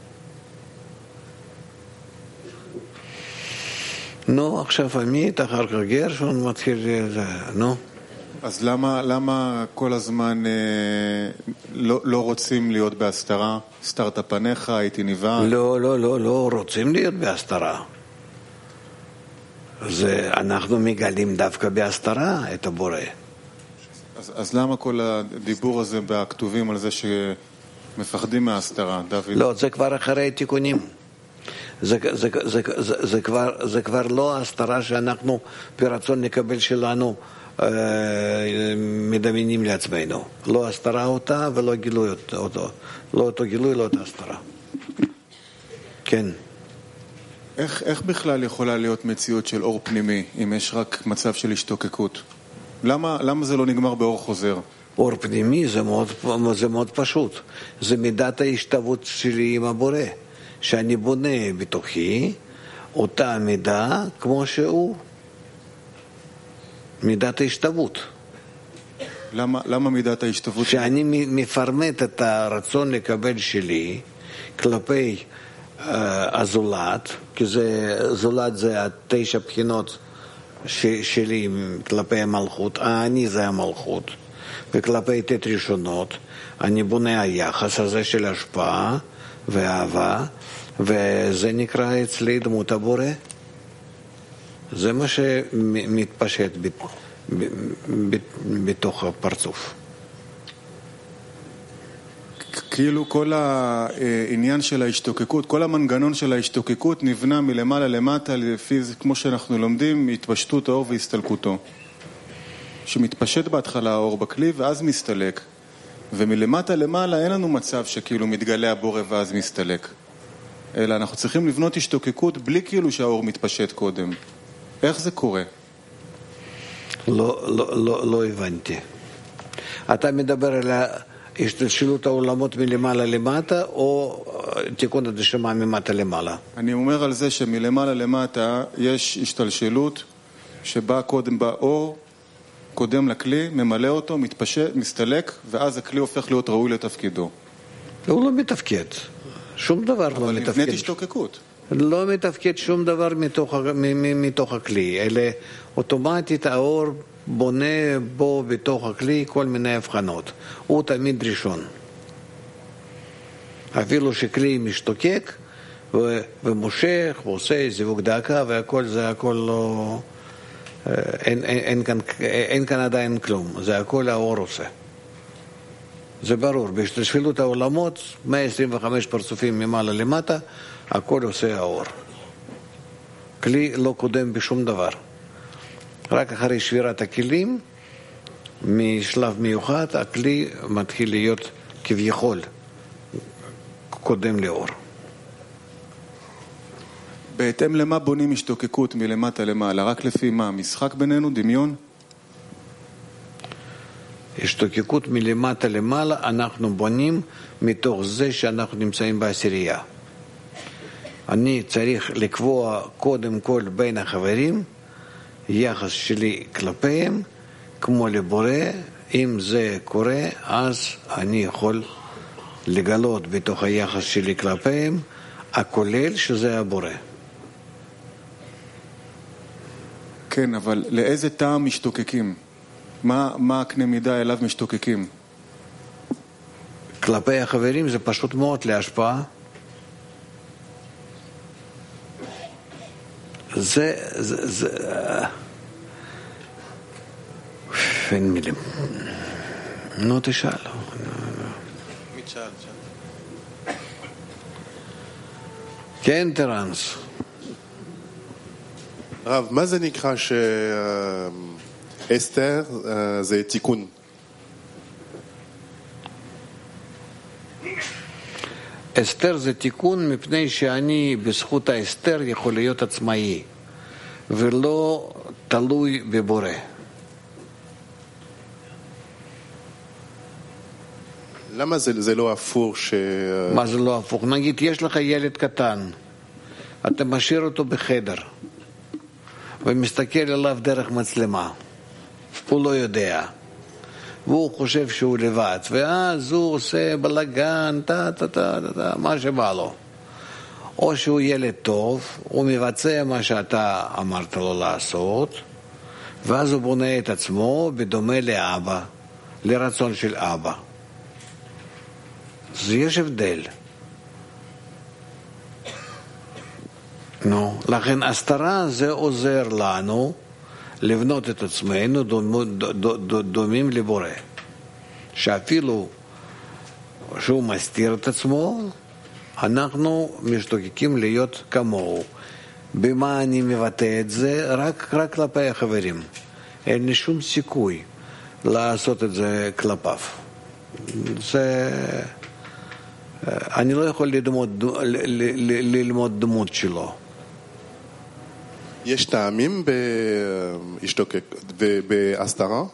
נו, עכשיו עמית, אחר כך גרשון מתחיל, נו. אז למה כל הזמן לא רוצים להיות בהסתרה? הסתרת פניך, הייתי נבהל? לא רוצים להיות בהסתרה. אנחנו מגלים דווקא בהסתרה את הבורא. אז למה כל הדיבור הזה בכתובים על זה שמפחדים מההסתרה, דוד? לא, זה כבר אחרי תיקונים. זה כבר לא ההסתרה שאנחנו ברצון לקבל שלנו מדמיינים לעצמנו. לא הסתרה אותה ולא גילוי אותו. לא אותו גילוי, לא אותה הסתרה. כן. איך בכלל יכולה להיות מציאות של אור פנימי, אם יש רק מצב של השתוקקות? למה זה לא נגמר באור חוזר? אור פנימי זה מאוד פשוט. זה מידת ההשתוות שלי עם הבורא. שאני בונה בתוכי אותה מידה כמו שהוא. מידת ההשתוות. למה מידת ההשתוות? שאני מפרמט את הרצון לקבל שלי כלפי הזולת, כי זולת זה 9 בחינות שלי כלפי המלכות, אני זה המלכות, וכלפי תת ראשונות אני בונה היחס הזה של השפעה ואהבה, וזה נקרא אצלי דמות הבורא. זה מה שמתפשט בתוך הפרצוף. כאילו כל העניין של ההשתוקקות, כל המנגנון של ההשתוקקות נבנה מלמעלה למטה לפי, כמו שאנחנו לומדים, התפשטות האור והסתלקותו. שמתפשט בהתחלה האור בכלי ואז מסתלק. ומלמטה למעלה אין לנו מצב שכאילו מתגלה הבורא ואז מסתלק. אלא אנחנו צריכים לבנות השתוקקות בלי כאילו שהאור מתפשט קודם. איך זה קורה? לא הבנתי. אתה מדבר על השתלשלות העולמות מלמעלה למטה, או תיקון הדשמה ממטה למעלה? אני אומר על זה שמלמעלה למטה יש השתלשלות שבה קודם באור, קודם לכלי, ממלא אותו, מתפשט, מסתלק, ואז הכלי הופך להיות ראוי לתפקידו. הוא לא מתפקד. שום דבר לא מתפקד. אבל נבנית השתוקקות. לא מתפקד שום דבר מתוך הכלי. אלא אוטומטית האור בונה בו בתוך הכלי כל מיני הבחנות. הוא תמיד ראשון. אפילו שכלי משתוקק ומושך ועושה זיווג דקה והכל זה הכל לא... אין כאן עדיין כלום. זה הכל האור עושה. זה ברור. בהשתלשלות העולמות 125 פרצופים ממעלה למטה הכל עושה האור. כלי לא קודם בשום דבר. רק אחרי שבירת הכלים, משלב מיוחד, הכלי מתחיל להיות כביכול קודם לאור. בהתאם למה בונים השתוקקות מלמטה למעלה? רק לפי מה? משחק בינינו? דמיון? השתוקקות מלמטה למעלה אנחנו בונים מתוך זה שאנחנו נמצאים בעשירייה. אני צריך לקבוע קודם כל בין החברים יחס שלי כלפיהם כמו לבורא. אם זה קורה אז אני יכול לגלות בתוך היחס שלי כלפיהם הכולל שזה הבורא. כן, אבל לאיזה טעם משתוקקים? מה הקנה מידה אליו משתוקקים? כלפי החברים זה פשוט מאוד להשפעה. זה אין מילים. נו תשאל. מי תשאל? כן טרנס. רב, מה זה נקרא שאסתר זה תיקון? אסתר זה תיקון מפני שאני בזכות האסתר יכול להיות עצמאי ולא תלוי בבורא. למה זה לא הפוך מה זה לא הפוך? נגיד יש לך ילד קטן, אתה משאיר אותו בחדר ומסתכל עליו דרך מצלמה, הוא לא יודע והוא חושב שהוא לבד, ואז הוא עושה בלגן, מה שבא לו. או שהוא ילד טוב, הוא מבצע מה שאתה אמרת לו לעשות, ואז הוא בונה את עצמו בדומה לאבא, לרצון של אבא. אז יש הבדל. לכן הסתרה זה עוזר לנו לבנות את עצמנו דומים לבורא, שאפילו שהוא מסתיר את עצמו אנחנו משתוקקים להיות כמוהו. במה אני מבטא את זה? רק כלפי החברים. אין לי שום סיכוי לעשות את זה כלפיו. אני לא יכול ללמוד דמות שלו. יש טעמים בהסתרה?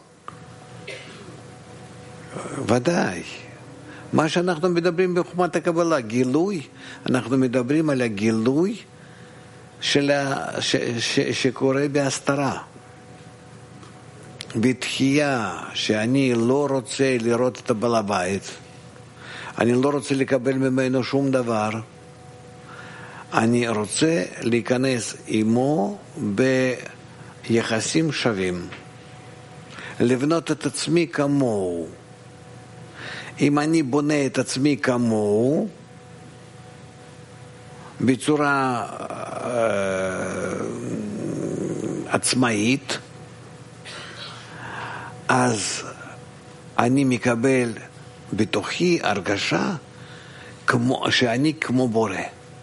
ודאי. מה שאנחנו מדברים בחוכמת הקבלה, גילוי, אנחנו מדברים על הגילוי שקורה בהסתרה. בתחייה שאני לא רוצה לראות את הבעל הבית, אני לא רוצה לקבל ממנו שום דבר, אני רוצה להיכנס עמו ביחסים שווים, לבנות את עצמי כמוהו. אם אני בונה את עצמי כמוהו בצורה עצמאית, אז אני מקבל בתוכי הרגשה שאני כמו בורא.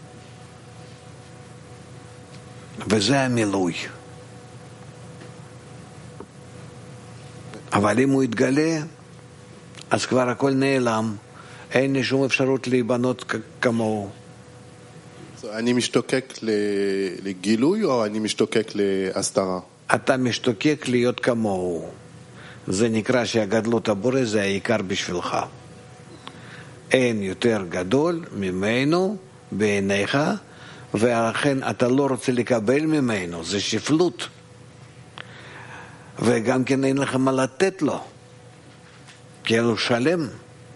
וזה המילוי. אבל אם הוא יתגלה, אז כבר הכל נעלם, אין לי שום אפשרות להיבנות כמוהו. אני משתוקק לגילוי או אני משתוקק להסתרה? אתה משתוקק להיות כמוהו. זה נקרא שהגדלות הבורא זה העיקר בשבילך. אין יותר גדול ממנו בעיניך, ולכן אתה לא רוצה לקבל ממנו, זה שפלות. וגם כן אין לך מה לתת לו, כי הוא שלם.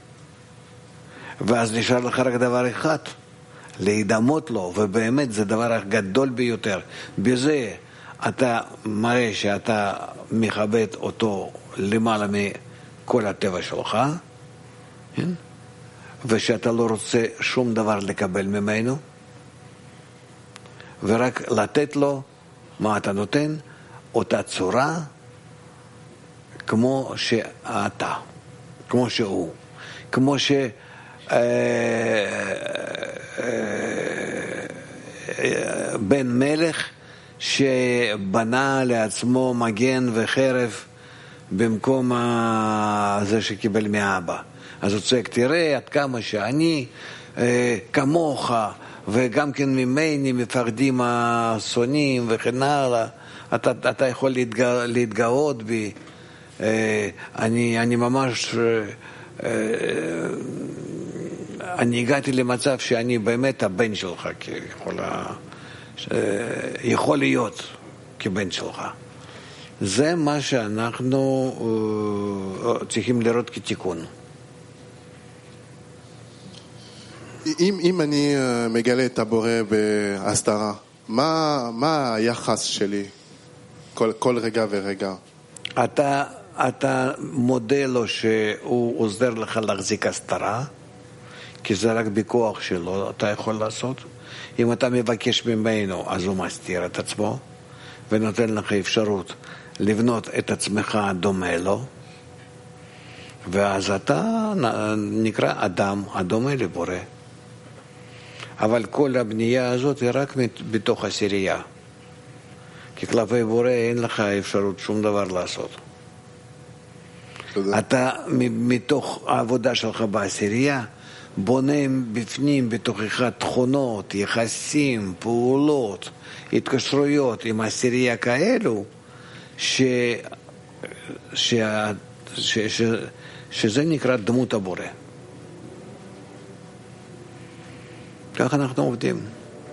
ואז נשאר לך רק דבר אחד, להידמות לו, ובאמת זה דבר הגדול ביותר. בזה אתה מראה שאתה מכבד אותו למעלה מכל הטבע שלך, כן? ושאתה לא רוצה שום דבר לקבל ממנו, ורק לתת לו מה אתה נותן, אותה צורה כמו שאתה, כמו שהוא, כמו בן מלך שבנה לעצמו מגן וחרב במקום זה שקיבל מאבא. אז הוא צועק, תראה עד כמה שאני כמוך, וגם כן ממני מפחדים השונאים וכן הלאה. אתה יכול להתגאות בי. אני ממש, אני הגעתי למצב שאני באמת הבן שלך, כי יכול להיות כבן שלך. זה מה שאנחנו צריכים לראות כתיקון. אם אני מגלה את הבורא בהסתרה, מה היחס שלי כל רגע ורגע? אתה מודה לו שהוא עוזר לך להחזיק הסתרה, כי זה רק בכוח שלו אתה יכול לעשות. אם אתה מבקש ממנו, אז הוא מסתיר את עצמו ונותן לך אפשרות לבנות את עצמך דומה לו, ואז אתה נקרא אדם הדומה לבורא. אבל כל הבנייה הזאת היא רק בתוך עשירייה, כי כלפי בורא אין לך אפשרות שום דבר לעשות. אתה מתוך העבודה שלך בעשירייה בונה בפנים בתוכך תכונות, יחסים, פעולות, התקשרויות עם עשירייה כאלו שזה נקרא דמות הבורא. כך אנחנו עובדים.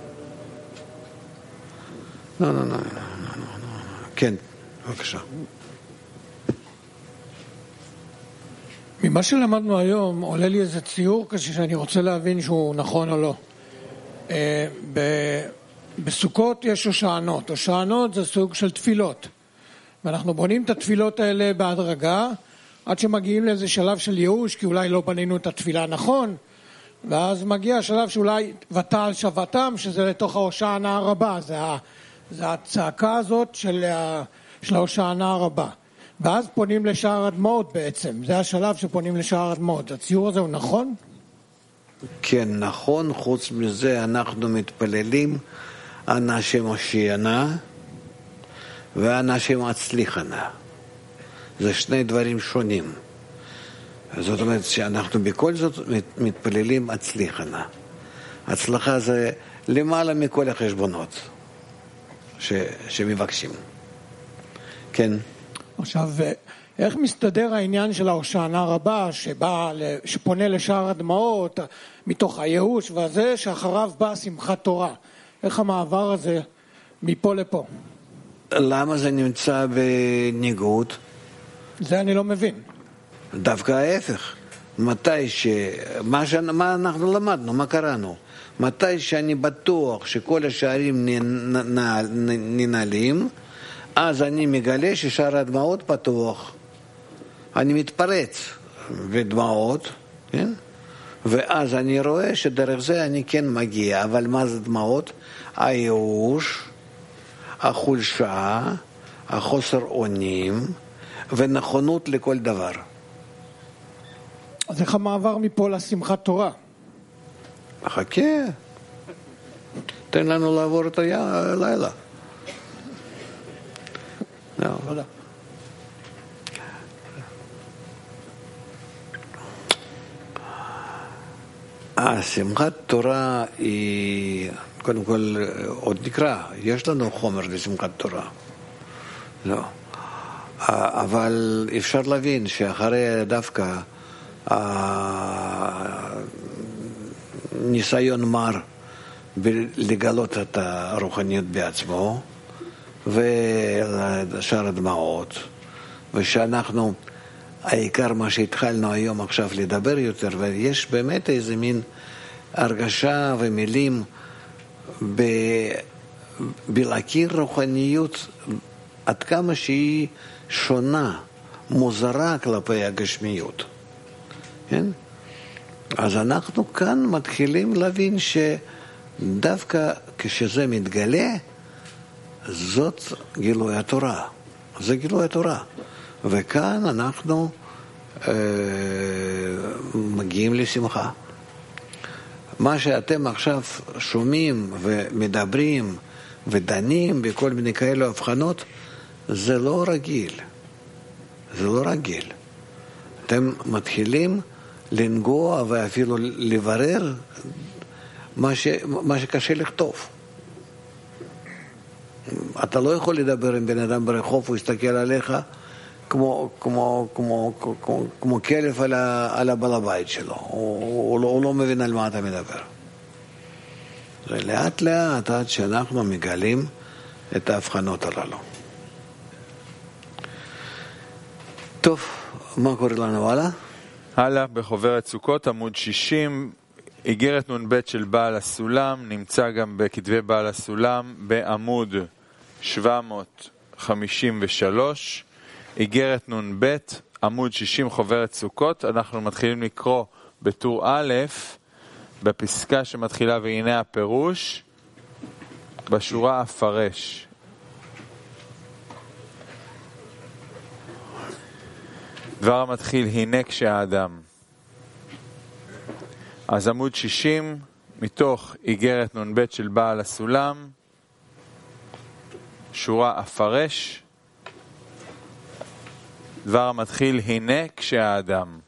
לא. כן, בבקשה. ממה שלמדנו היום עולה לי איזה ציור כזה שאני רוצה להבין שהוא נכון או לא. בסוכות יש הושענות. הושענות זה סוג של תפילות, ואנחנו בונים את התפילות האלה בהדרגה עד שמגיעים לאיזה שלב של ייאוש, כי אולי לא בנינו את התפילה נכון, ואז מגיע השלב שאולי ותעל שבתם, שזה לתוך ההושענה הרבה. זה הצעקה הזאת של ההושענה הרבה, ואז פונים לשער הדמעות. בעצם זה השלב שפונים לשער הדמעות. הציור הזה הוא נכון? כן, נכון. חוץ מזה אנחנו מתפללים אנשים הושיענה ואנשים הצליחנה. זה שני דברים שונים. זאת אומרת שאנחנו בכל זאת מתפללים הצליחנה. הצלחה זה למעלה מכל החשבונות שמבקשים. כן. עכשיו, איך מסתדר העניין של ההושענה רבה שפונה לשער הדמעות מתוך הייאוש והזה, שאחריו באה שמחת תורה? איך המעבר הזה מפה לפה? למה זה נמצא בניגוד? זה אני לא מבין. דווקא ההפך. מה אנחנו למדנו, מה קראנו? מתי שאני בטוח שכל השערים ננעלים, אז אני מגלה ששער הדמעות פתוח. אני מתפרץ בדמעות, כן? ואז אני רואה שדרך זה אני כן מגיע. אבל מה זה דמעות? הייאוש, החולשה, החוסר אונים ונכונות לכל דבר. אז איך המעבר מפה לשמחת תורה? חכה, תן לנו לעבור את הלילה. תודה. השמחת תורה היא, קודם כל, עוד נקרא, יש לנו חומר לשמחת תורה. לא. אבל אפשר להבין שאחרי דווקא ניסיון מר לגלות את הרוחניות בעצמו ושאר הדמעות, ושאנחנו העיקר מה שהתחלנו היום עכשיו לדבר יותר, ויש באמת איזה מין הרגשה ומילים בלהכיר רוחניות עד כמה שהיא שונה, מוזרה כלפי הגשמיות. כן? אז אנחנו כאן מתחילים להבין שדווקא כשזה מתגלה, זאת גילוי התורה. זה גילוי התורה. וכאן אנחנו מגיעים לשמחה. מה שאתם עכשיו שומעים ומדברים ודנים בכל מיני כאלו הבחנות, זה לא רגיל. זה לא רגיל. אתם מתחילים לנגוע ואפילו לברר מה שקשה לכתוב. אתה לא יכול לדבר עם בן אדם ברחוב, הוא יסתכל עליך כמו כלב על הבעל הבית שלו. הוא לא מבין על מה אתה מדבר. לאט לאט עד שאנחנו מגלים את ההבחנות הללו. טוב, מה קורה לנו הלאה? הלאה, בחוברת סוכות, עמוד 60, איגרת נ"ב של בעל הסולם, נמצא גם בכתבי בעל הסולם, בעמוד 753, איגרת נ"ב, עמוד 60, חוברת סוכות. אנחנו מתחילים לקרוא בטור א', בפסקה שמתחילה והנה הפירוש, בשורה הפרש. דבר המתחיל, הנה כשהאדם. אז עמוד 60, מתוך איגרת נ"ב של בעל הסולם, שורה הפרש, דבר המתחיל, הנה כשהאדם.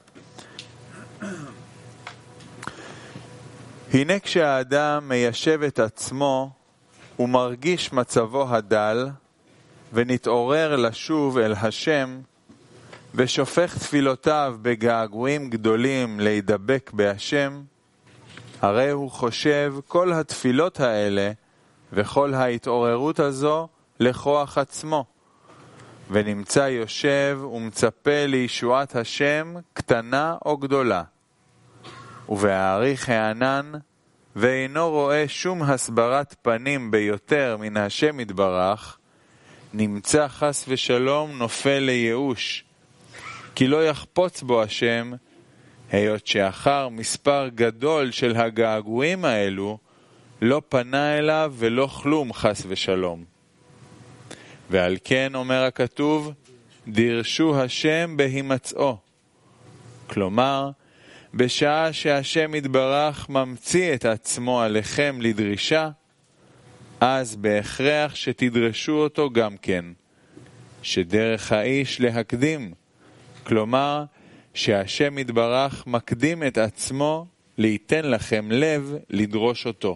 הנה כשהאדם מיישב את עצמו ומרגיש מצבו הדל ונתעורר לשוב אל השם ושופך תפילותיו בגעגועים גדולים להידבק בהשם, הרי הוא חושב כל התפילות האלה וכל ההתעוררות הזו לכוח עצמו, ונמצא יושב ומצפה לישועת השם קטנה או גדולה, ובהאריך הענן ואינו רואה שום הסברת פנים ביותר מן השם יתברך, נמצא חס ושלום נופל לייאוש, כי לא יחפוץ בו השם, היות שאחר מספר גדול של הגעגועים האלו לא פנה אליו ולא כלום חס ושלום. ועל כן אומר הכתוב, דרשו השם בהימצאו. כלומר, בשעה שהשם יתברך ממציא את עצמו עליכם לדרישה, אז בהכרח שתדרשו אותו גם כן, שדרך האיש להקדים, כלומר, שהשם יתברך מקדים את עצמו ליתן לכם לב לדרוש אותו.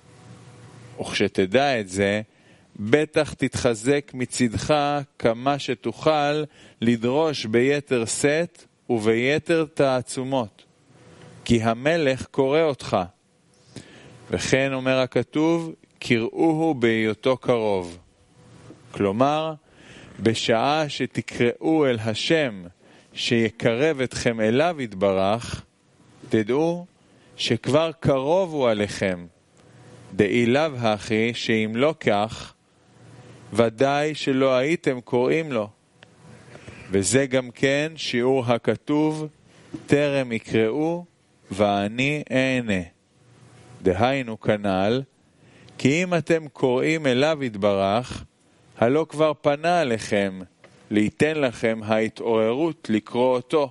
וכשתדע את זה, בטח תתחזק מצדך כמה שתוכל לדרוש ביתר שאת וביתר תעצומות, כי המלך קורא אותך. וכן אומר הכתוב, קראוהו בהיותו קרוב. כלומר, בשעה שתקראו אל השם שיקרב אתכם אליו יתברך, תדעו שכבר קרוב הוא עליכם. דאי לאו הכי שאם לא כך, ודאי שלא הייתם קוראים לו. וזה גם כן שיעור הכתוב, טרם יקראו ואני אענה. דהיינו כנ"ל, כי אם אתם קוראים אליו יתברך, הלא כבר פנה עליכם, ליתן לכם ההתעוררות לקרוא אותו.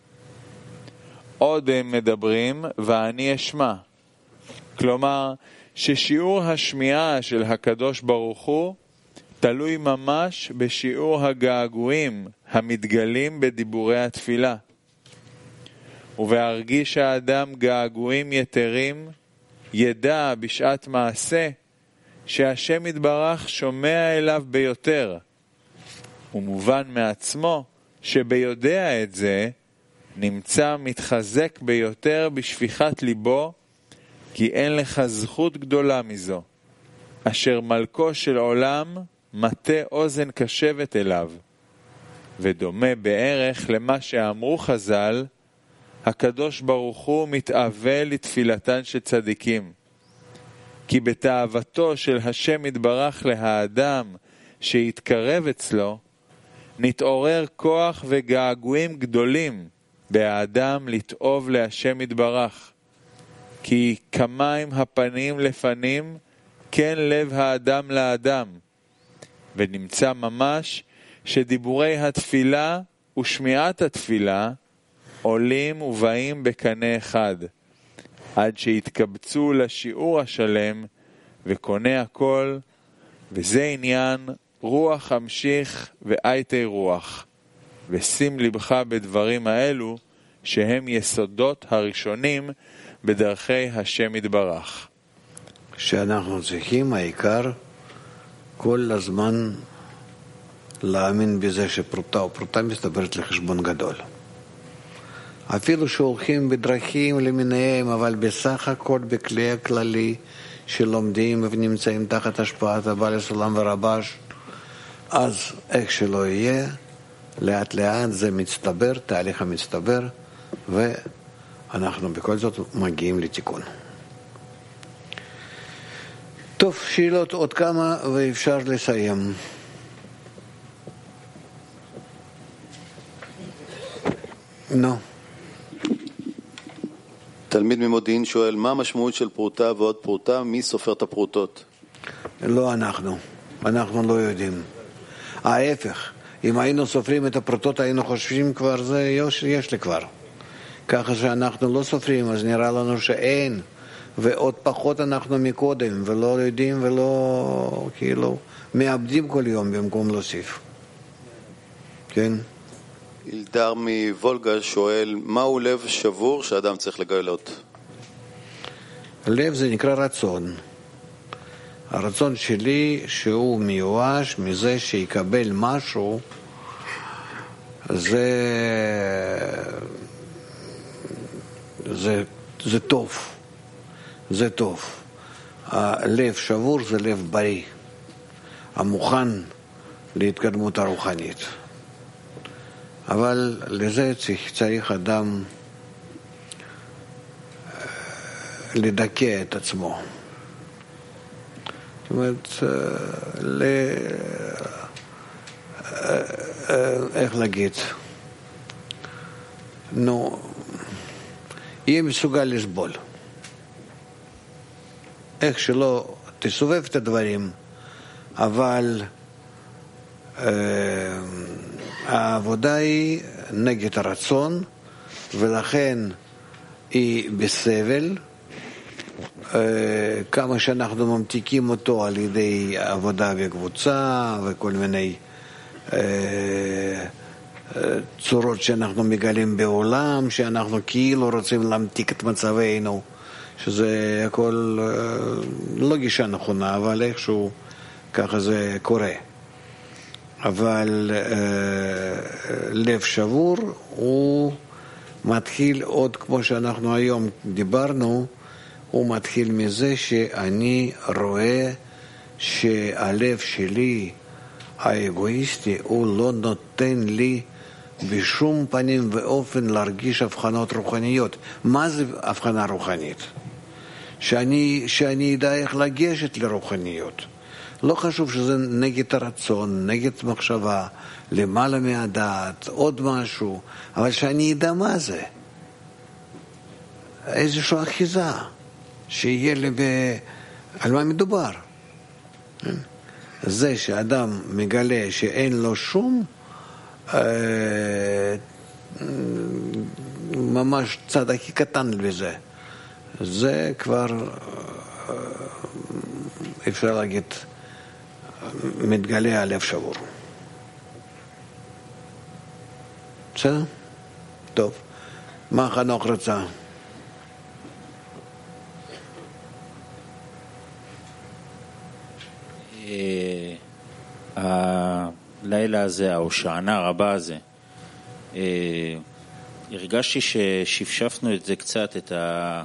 עוד הם מדברים ואני אשמע. כלומר, ששיעור השמיעה של הקדוש ברוך הוא תלוי ממש בשיעור הגעגועים המתגלים בדיבורי התפילה. ובהרגיש האדם געגועים יתרים, ידע בשעת מעשה שהשם יתברך שומע אליו ביותר, ומובן מעצמו שביודע את זה נמצא מתחזק ביותר בשפיכת ליבו, כי אין לך זכות גדולה מזו, אשר מלכו של עולם מטה אוזן קשבת אליו. ודומה בערך למה שאמרו חז"ל, הקדוש ברוך הוא מתאווה לתפילתן של צדיקים. כי בתאוותו של השם יתברך להאדם שיתקרב אצלו, נתעורר כוח וגעגועים גדולים באדם לתאוב להשם יתברך. כי כמים הפנים לפנים, כן לב האדם לאדם. ונמצא ממש שדיבורי התפילה ושמיעת התפילה עולים ובאים בקנה אחד, עד שיתקבצו לשיעור השלם וקונה הכל, וזה עניין רוח המשיך ואייתי רוח. ושים לבך בדברים האלו שהם יסודות הראשונים בדרכי השם יתברך. שאנחנו צריכים העיקר כל הזמן להאמין בזה שפרוטה או פרוטה מסתברת לחשבון גדול. אפילו שהולכים בדרכים למיניהם, אבל בסך הכל בכלי הכללי שלומדים ונמצאים תחת השפעת הבעל הסולם ורבש, אז איך שלא יהיה, לאט לאט זה מצטבר, תהליך המצטבר, ואנחנו בכל זאת מגיעים לתיקון. טוב, שאלות עוד כמה ואפשר לסיים. נו. תלמיד ממודיעין שואל, מה המשמעות של פרוטה ועוד פרוטה? מי סופר את הפרוטות? לא אנחנו לא יודעים. ההפך, אם היינו סופרים את הפרוטות היינו חושבים כבר זה יש לי כבר. ככה שאנחנו לא סופרים, אז נראה לנו שאין, ועוד פחות אנחנו מקודם, ולא יודעים ולא כאילו מאבדים כל יום במקום להוסיף. כן? ילדר מוולגה שואל, מהו לב שבור שאדם צריך לגלות? לב זה נקרא רצון. הרצון שלי שהוא מיואש מזה שיקבל משהו, זה טוב. זה טוב. הלב שבור זה לב בריא, המוכן להתקדמות הרוחנית. אבל לזה צריך אדם לדכא את עצמו. זאת אומרת, איך להגיד? יהיה מסוגל לסבול. איך שלא תסובב את הדברים, אבל העבודה היא נגד הרצון, ולכן היא בסבל. כמה שאנחנו ממתיקים אותו על ידי עבודה בקבוצה וכל מיני צורות שאנחנו מגלים בעולם, שאנחנו כאילו רוצים להמתיק את מצבנו, שזה הכל לא גישה נכונה, אבל איכשהו ככה זה קורה. אבל לב שבור הוא מתחיל עוד, כמו שאנחנו היום דיברנו, הוא מתחיל מזה שאני רואה שהלב שלי האגואיסטי הוא לא נותן לי בשום פנים ואופן להרגיש הבחנות רוחניות. מה זה הבחנה רוחנית? שאני ידע איך לגשת לרוחניות. לא חשוב שזה נגד הרצון, נגד מחשבה, למעלה מהדעת, עוד משהו, אבל שאני ידע מה זה. איזושהי אחיזה, שיהיה לי על מה מדובר. זה שאדם מגלה שאין לו שום ממש צד הכי קטן בזה, זה כבר אפשר להגיד מתגלה הלב שבור. בסדר? טוב. מה חנוך רצה? הלילה הזה, ההושענא הרבה הזה, הרגשתי ששפשפנו את זה קצת, את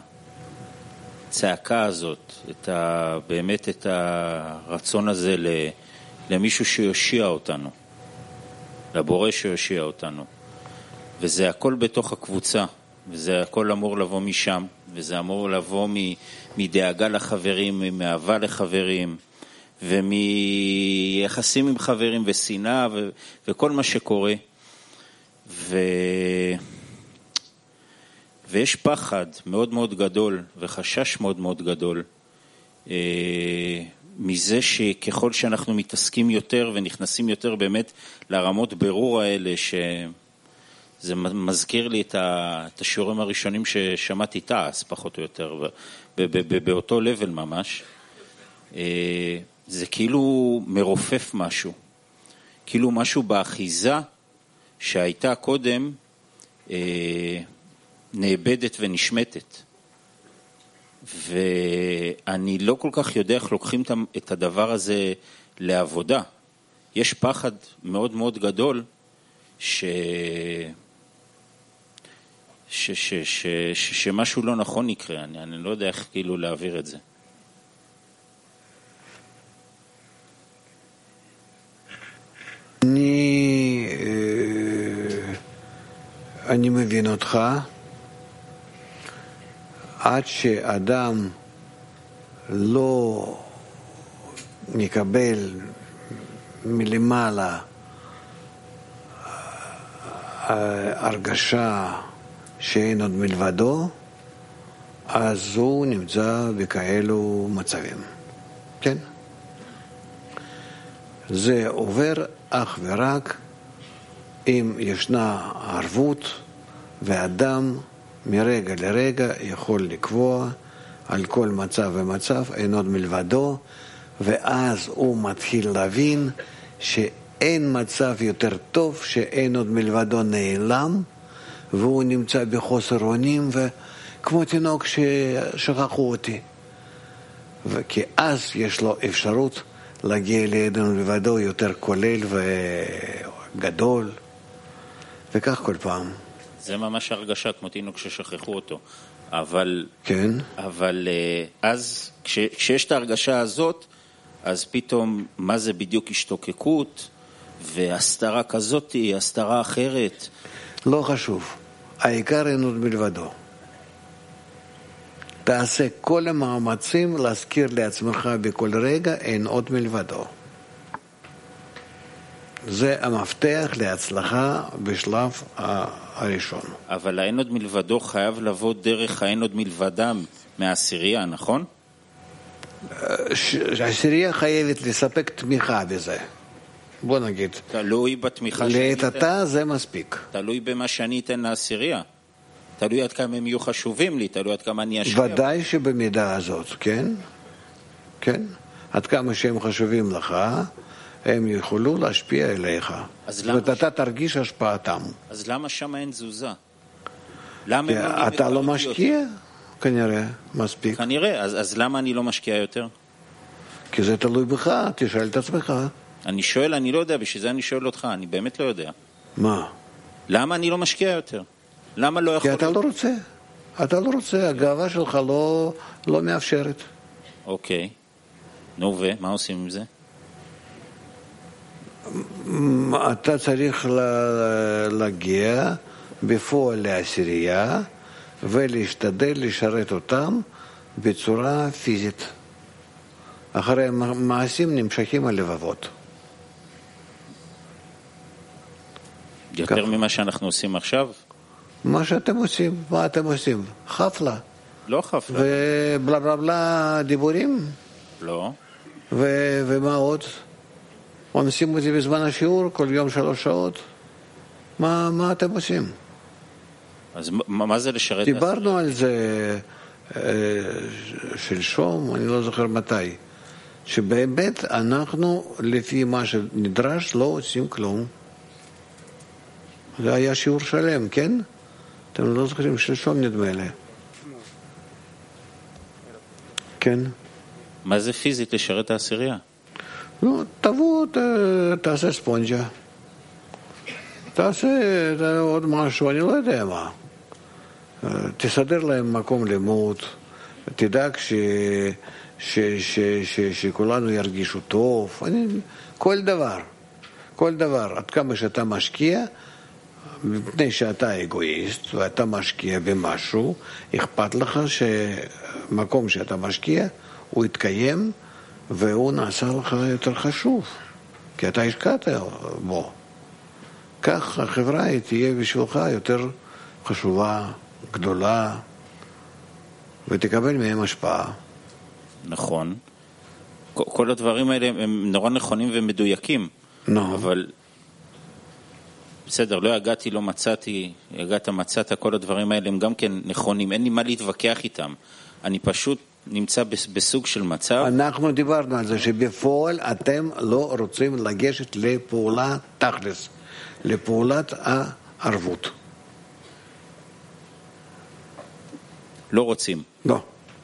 הצעקה הזאת, באמת את הרצון הזה למישהו שיושיע אותנו, לבורא שיושיע אותנו. וזה הכל בתוך הקבוצה, וזה הכל אמור לבוא משם, וזה אמור לבוא מדאגה לחברים, מאהבה לחברים, ומיחסים עם חברים ושנאה וכל מה שקורה. ויש פחד מאוד מאוד גדול וחשש מאוד מאוד גדול מזה שככל שאנחנו מתעסקים יותר ונכנסים יותר באמת לרמות ברור האלה, שזה מזכיר לי את השיעורים הראשונים ששמעתי תעש פחות או יותר באותו לבל ממש. זה כאילו מרופף משהו, כאילו משהו באחיזה שהייתה קודם נאבדת ונשמטת. ואני לא כל כך יודע איך לוקחים את הדבר הזה לעבודה. יש פחד מאוד מאוד גדול שמשהו לא נכון יקרה. אני לא יודע איך כאילו להעביר את זה. אני מבין אותך. עד שאדם לא מקבל מלמעלה הרגשה שאין עוד מלבדו, אז הוא נמצא בכאלו מצבים. כן? זה עובר אך ורק אם ישנה ערבות, ואדם מרגע לרגע יכול לקבוע על כל מצב ומצב אין עוד מלבדו, ואז הוא מתחיל להבין שאין מצב יותר טוב, שאין עוד מלבדו נעלם, והוא נמצא בחוסר אונים וכמו תינוק ששכחו אותי. כי אז יש לו אפשרות להגיע לידנו מלבדו יותר כולל וגדול, וכך כל פעם. זה ממש הרגשה כמו תינוק ששכחו אותו. אבל, כן. אבל אז כשיש את ההרגשה הזאת, אז פתאום מה זה בדיוק השתוקקות, והסתרה כזאת, הסתרה אחרת. לא חשוב. העיקר אין עוד מלבדו. תעשה כל המאמצים להזכיר לעצמך בכל רגע אין עוד מלבדו. זה המפתח להצלחה בשלב הראשון. אבל האין עוד מלבדו חייב לבוא דרך האין עוד מלבדם מהעשירייה, נכון? העשירייה חייבת לספק תמיכה בזה. בוא נגיד. תלוי בתמיכה לעת עתה זה מספיק. תלוי במה שאני אתן לעשירייה. תלוי עד כמה הם יהיו חשובים לי, תלוי עד כמה אני אשקיע. ודאי שבמידה הזאת, כן? כן. עד כמה שהם חשובים לך, הם יכולו להשפיע אליך. זאת אומרת, אתה תרגיש השפעתם. אז למה שם אין תזוזה? אתה לא משקיע? כנראה, מספיק. כנראה, אז למה אני לא משקיע יותר? כי זה תלוי בך, תשאל את עצמך. אני שואל, אני לא יודע, בשביל זה אני שואל אותך, אני באמת לא יודע. מה? למה אני לא משקיע יותר? למה לא יכול? כי אתה לא רוצה. אתה לא רוצה, הגאווה שלך לא מאפשרת. אוקיי. נו, ומה עושים עם זה? אתה צריך להגיע בפועל לעשירייה ולהשתדל לשרת אותם בצורה פיזית. אחרי המעשים נמשכים הלבבות. יותר ממה שאנחנו עושים עכשיו? מה שאתם עושים, מה אתם עושים? חפלה. לא חפלה. ובלה בלה בלה דיבורים? לא. ומה עוד? עושים את זה בזמן השיעור, כל יום 3 שעות. מה אתם עושים? אז מה זה לשרת? דיברנו על זה שלשום, אני לא זוכר מתי. שבאמת אנחנו, לפי מה שנדרש, לא עושים כלום. זה היה שיעור שלם, כן? אתם לא זוכרים, שלשום נדמה לי. כן. מה זה פיזית לשרת את העשירייה? נו, תבוא, תעשה ספונג'ה. תעשה עוד משהו, אני לא יודע מה. תסדר להם מקום לימוד, תדאג שכולנו ירגישו טוב. כל דבר, עד כמה שאתה משקיע, מפני שאתה אגואיסט ואתה משקיע במשהו, אכפת לך שמקום שאתה משקיע הוא יתקיים והוא נעשה לך יותר חשוב, כי אתה השקעת בו. כך החברה תהיה בשבילך יותר חשובה, גדולה, ותקבל מהם השפעה. נכון. כל הדברים האלה הם נורא נכונים ומדויקים. אבל בסדר, לא הגעתי, לא מצאתי, הגעת, מצאת, כל הדברים האלה הם גם כן נכונים, אין לי מה להתווכח איתם. אני פשוט נמצא בסוג של מצב. אנחנו דיברנו על זה שבפועל אתם לא רוצים לגשת לפעולה תכלס, לפעולת הערבות. לא רוצים. לא.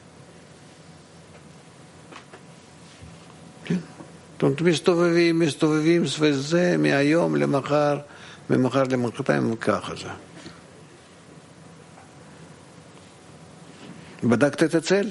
כן. זאת אומרת, מסתובבים סביב זה מהיום למחר, ממחר למחרתיים וככה זה. בדקת את הצל?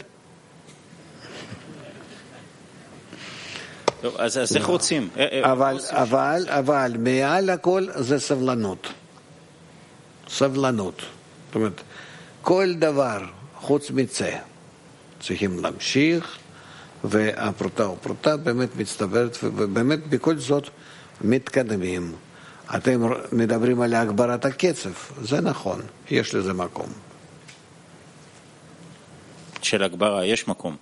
טוב, אז איך רוצים? אבל מעל הכל זה סבלנות. סבלנות. זאת אומרת, כל דבר חוץ מצה צריכים להמשיך, והפרוטה באמת מצטברת, ובאמת בכל זאת מתקדמים. אתם מדברים על הגברת הקצב, זה נכון, יש לזה מקום. של הגברה יש מקום.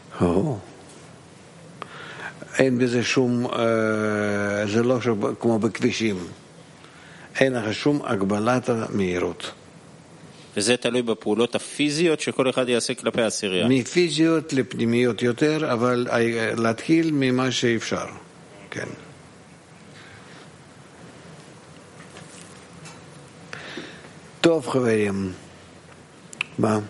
אין בזה שום, זה לא כמו בכבישים, אין לך שום הגבלת המהירות. וזה תלוי בפעולות הפיזיות שכל אחד יעשה כלפי העשירייה. מפיזיות לפנימיות יותר, אבל להתחיל ממה שאפשר. כן. טוב חברים, מה?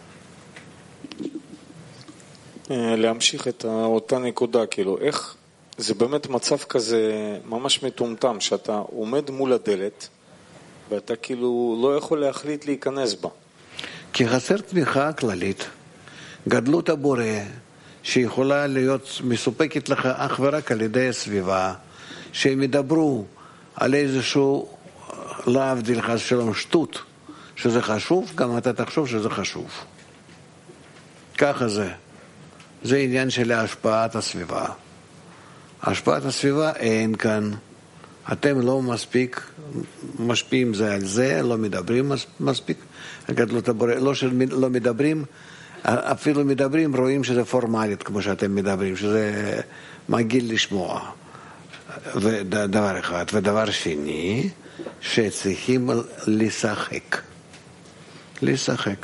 להמשיך את אותה נקודה, כאילו איך זה באמת מצב כזה ממש מטומטם, שאתה עומד מול הדלת ואתה כאילו לא יכול להחליט להיכנס בה. כי חסר תמיכה כללית, גדלות הבורא שיכולה להיות מסופקת לך אך ורק על ידי הסביבה, שהם ידברו על איזשהו להבדיל חס שלום שטות, שזה חשוב, גם אתה תחשוב שזה חשוב. ככה זה. זה עניין של השפעת הסביבה. השפעת הסביבה אין כאן. אתם לא מספיק משפיעים זה על זה, לא מדברים מספיק. גדלות הבורא, לא מדברים, אפילו מדברים, רואים שזה פורמלית, כמו שאתם מדברים, שזה מגיל לשמוע. ודבר אחד. ודבר שני, שצריכים לשחק. לשחק.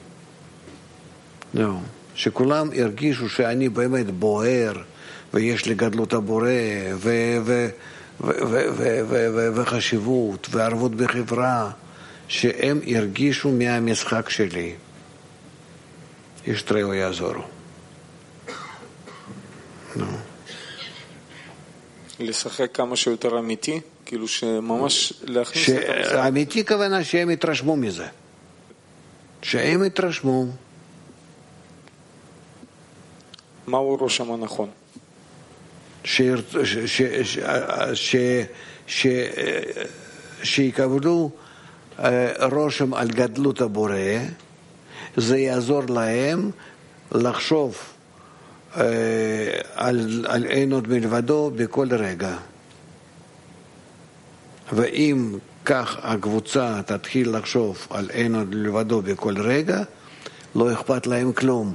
לא. שכולם ירגישו שאני באמת בוער, ויש לי גדלות הבורא, וחשיבות, וערבות בחברה, שהם ירגישו מהמשחק שלי. ישתראו יעזורו. לשחק כמה שיותר אמיתי? כאילו שממש להכניס את המשחק. אמיתי כוונה שהם יתרשמו מזה. שהם יתרשמו. מהו רושם הנכון? שיקבלו רושם על גדלות הבורא, זה יעזור להם לחשוב על אין עוד מלבדו בכל רגע. ואם כך הקבוצה תתחיל לחשוב על אין עוד מלבדו בכל רגע, לא אכפת להם כלום.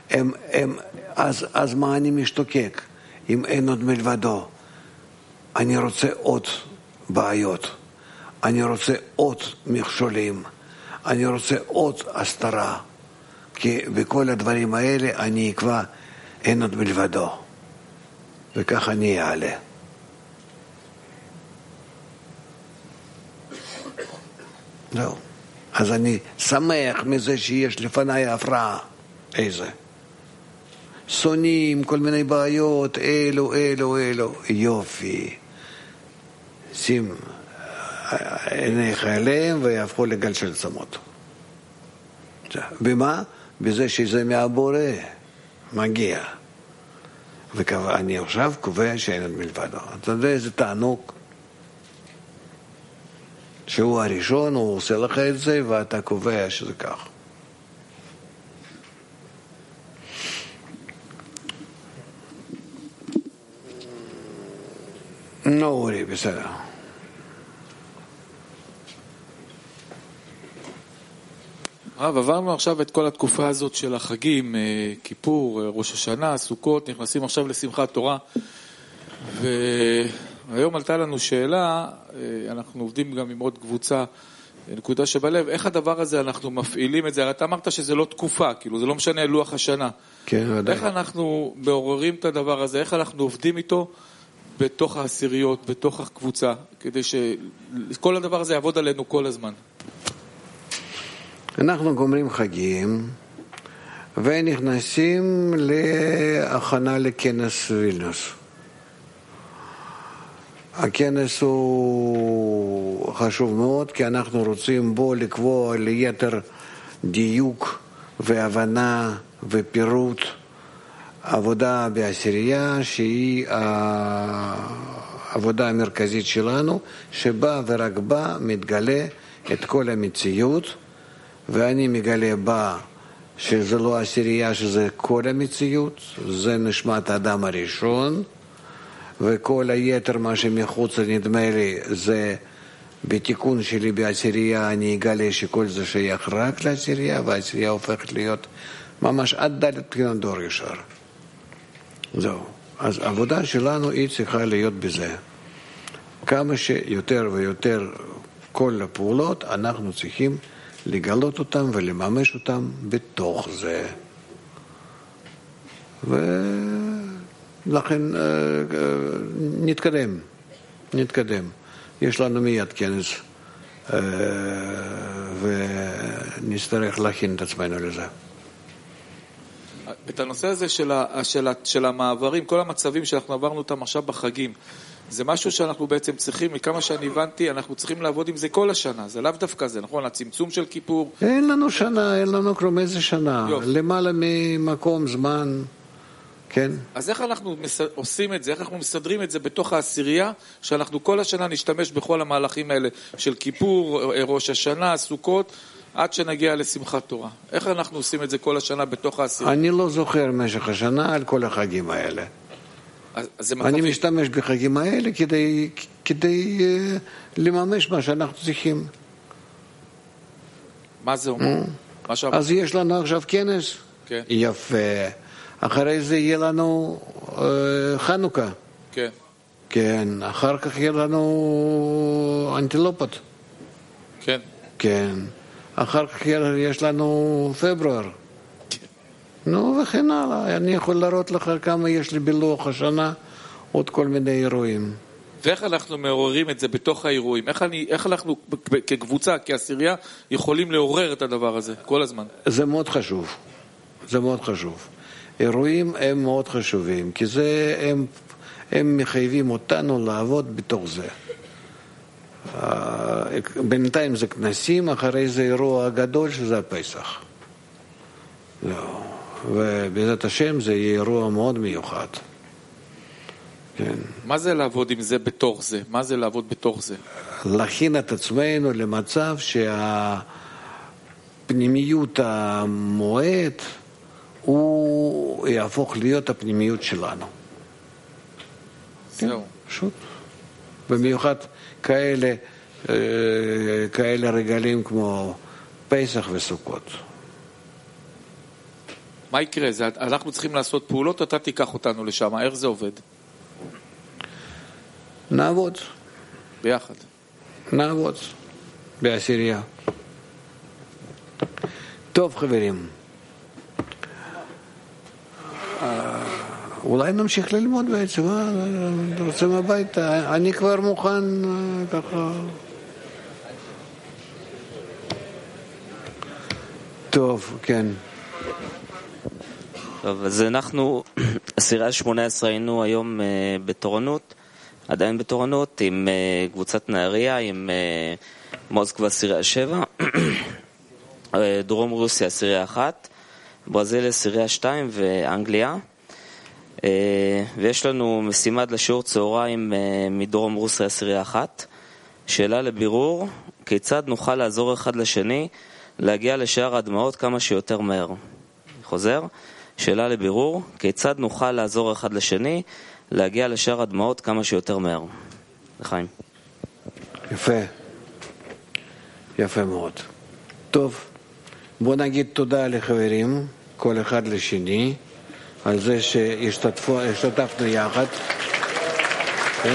אז מה אני משתוקק? אם אין עוד מלבדו, אני רוצה עוד בעיות, אני רוצה עוד מכשולים, אני רוצה עוד הסתרה, כי בכל הדברים האלה אני אקבע אין עוד מלבדו, וכך אני אעלה. זהו. אז אני שמח מזה שיש לפניי הפרעה. איזה? שונאים כל מיני בעיות, אלו, יופי. שים עיניך אליהם ויהפכו לגל של צמות. במה? בזה שזה מהבורא מגיע. ואני עכשיו קובע שאין עוד מלבדו. אתה יודע איזה תענוג? שהוא הראשון, הוא עושה לך את זה ואתה קובע שזה כך. אורי, בסדר. הרב, עברנו עכשיו את כל התקופה הזאת של החגים, כיפור, ראש השנה, סוכות, נכנסים עכשיו לשמחת תורה, והיום עלתה לנו שאלה, אנחנו עובדים גם עם עוד קבוצה, נקודה שבלב, איך הדבר הזה אנחנו מפעילים את זה? הרי אתה אמרת שזה לא תקופה, כאילו זה לא משנה לוח השנה. כן, ודאי. איך אנחנו מעוררים את הדבר הזה? איך אנחנו עובדים איתו בתוך העשיריות, בתוך הקבוצה, כדי שכל הדבר הזה יעבוד עלינו כל הזמן? אנחנו גומרים חגים ונכנסים להכנה לכנס וילנוס. הכנס הוא חשוב מאוד, כי אנחנו רוצים בו לקבוע ליתר דיוק והבנה ופירוט עבודה בעשירייה, שהיא העבודה המרכזית שלנו, שבה ורק בה מתגלה את כל המציאות, ואני מגלה בה שזה לא עשירייה, שזה כל המציאות, זה נשמת האדם הראשון, וכל היתר מה שמחוץ נדמה לי זה בתיקון שלי בעשירייה, אני אגלה שכל זה שייך רק לעשירייה, והעשירייה הופכת להיות ממש עד דלת בחינת דור ישר. זהו. אז העבודה שלנו היא צריכה להיות בזה. כמה שיותר ויותר כל הפעולות אנחנו צריכים לגלות אותם ולממש אותם בתוך זה. ולכן נתקדם. יש לנו מיד כנס ונצטרך להכין את עצמנו לזה. את הנושא הזה של המעברים, כל המצבים שאנחנו עברנו אותם עכשיו בחגים, זה משהו שאנחנו בעצם צריכים, מכמה שאני הבנתי, אנחנו צריכים לעבוד עם זה כל השנה, זה לאו דווקא זה, נכון? הצמצום של כיפור. אין לנו שנה, אין לנו כלום איזה שנה, למעלה ממקום, זמן, כן. אז איך אנחנו עושים את זה, איך אנחנו מסדרים את זה בתוך העשירייה, שאנחנו כל השנה נשתמש בכל המהלכים האלה של כיפור, ראש השנה, סוכות, עד שנגיע לשמחת תורה. איך אנחנו עושים את זה כל השנה בתוך העשירייה? אני לא זוכר משך השנה על כל החגים האלה. אני משתמש בחגים האלה כדי לממש מה שאנחנו צריכים. מה זה אומר? אז יש לנו עכשיו כנס. כן. יפה. אחרי זה יהיה לנו חנוכה. כן. כן. אחר כך יהיה לנו אנטילופות. כן. כן. אחר כך יש לנו פברואר. נו, וכן הלאה. אני יכול להראות לך כמה יש לי בלוח השנה, עוד כל מיני אירועים. ואיך אנחנו מעוררים את זה בתוך האירועים? איך אנחנו כקבוצה, כעשירייה, יכולים לעורר את הדבר הזה כל הזמן? זה מאוד חשוב. זה מאוד חשוב. אירועים הם מאוד חשובים, כי זה, הם מחייבים אותנו לעבוד בתוך זה. בינתיים זה כנסים, אחרי זה אירוע הגדול שזה הפסח. לא. ובעזרת השם זה יהיה אירוע מאוד מיוחד. כן. מה זה לעבוד עם זה בתוך זה? מה זה לעבוד בתוך זה? להכין את עצמנו למצב שהפנימיות המועד הוא יהפוך להיות הפנימיות שלנו. זהו. פשוט. במיוחד כאלה רגלים כמו פסח וסוכות. מה יקרה? אנחנו צריכים לעשות פעולות, אתה תיקח אותנו לשם. איך זה עובד? נעבוד. ביחד. נעבוד. בעשירייה. טוב, חברים. אולי נמשיך ללמוד בעצם, רוצים הביתה. אני כבר מוכן ככה. טוב, כן. טוב, אז אנחנו, עשירי 18 היינו היום בתורנות, עדיין בתורנות, עם קבוצת נהריה, עם מוסקבה עשירי 7, דרום רוסיה עשירי 1, ברזיל עשירי 2 ואנגליה. ויש לנו משימה לשיעור צהריים מדרום רוסיה עשירי 1. שאלה לבירור, כיצד נוכל לעזור אחד לשני להגיע לשער הדמעות כמה שיותר מהר? חוזר, שאלה לבירור, כיצד נוכל לעזור אחד לשני להגיע לשער הדמעות כמה שיותר מהר? לחיים. יפה. יפה מאוד. טוב, בוא נגיד תודה לחברים, כל אחד לשני, על זה שהשתתפנו יחד. כן?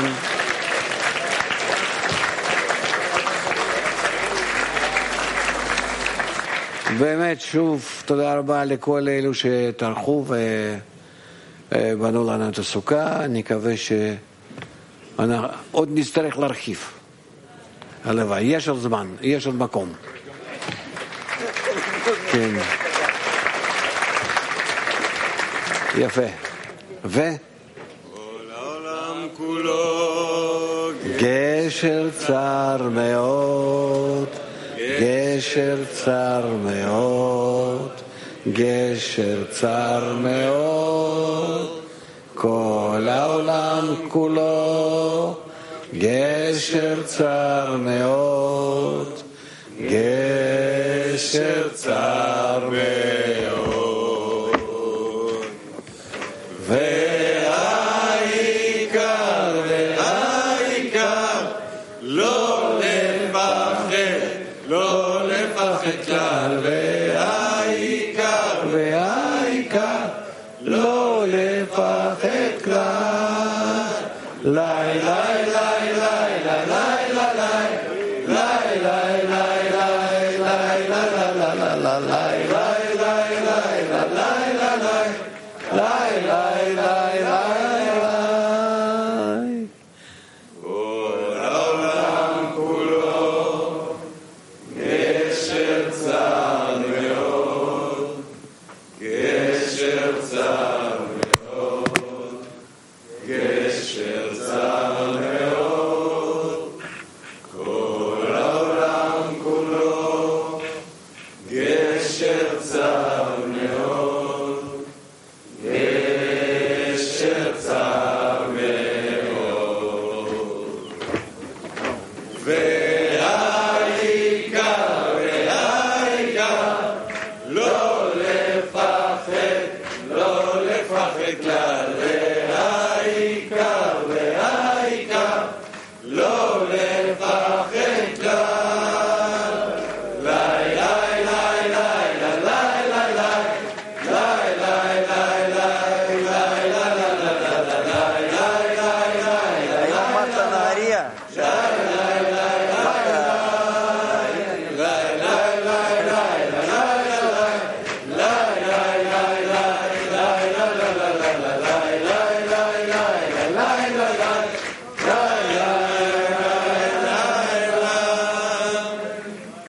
באמת, שוב, תודה רבה לכל אלו שטרחו ובנו לנו את הסוכה. אני מקווה שעוד נצטרך להרחיב. הלוואי, יש עוד זמן, יש עוד מקום. כן. יפה. כל העולם כולו גשר צר מאוד, גשר צר מאוד, גשר צר מאוד, כל העולם כולו גשר צר מאוד, גשר צר מאוד. והעיקר לא לפחד כלל, והעיקר לא לפחד כלל. לי לי לי לי לי לי כל העולם כולו גשר צר מאוד, גשר צר מאוד, גשר צר מאוד, כל העולם כולו גשר צר מאוד, גשר צר מאוד. והעיקר לא לפחד כלל.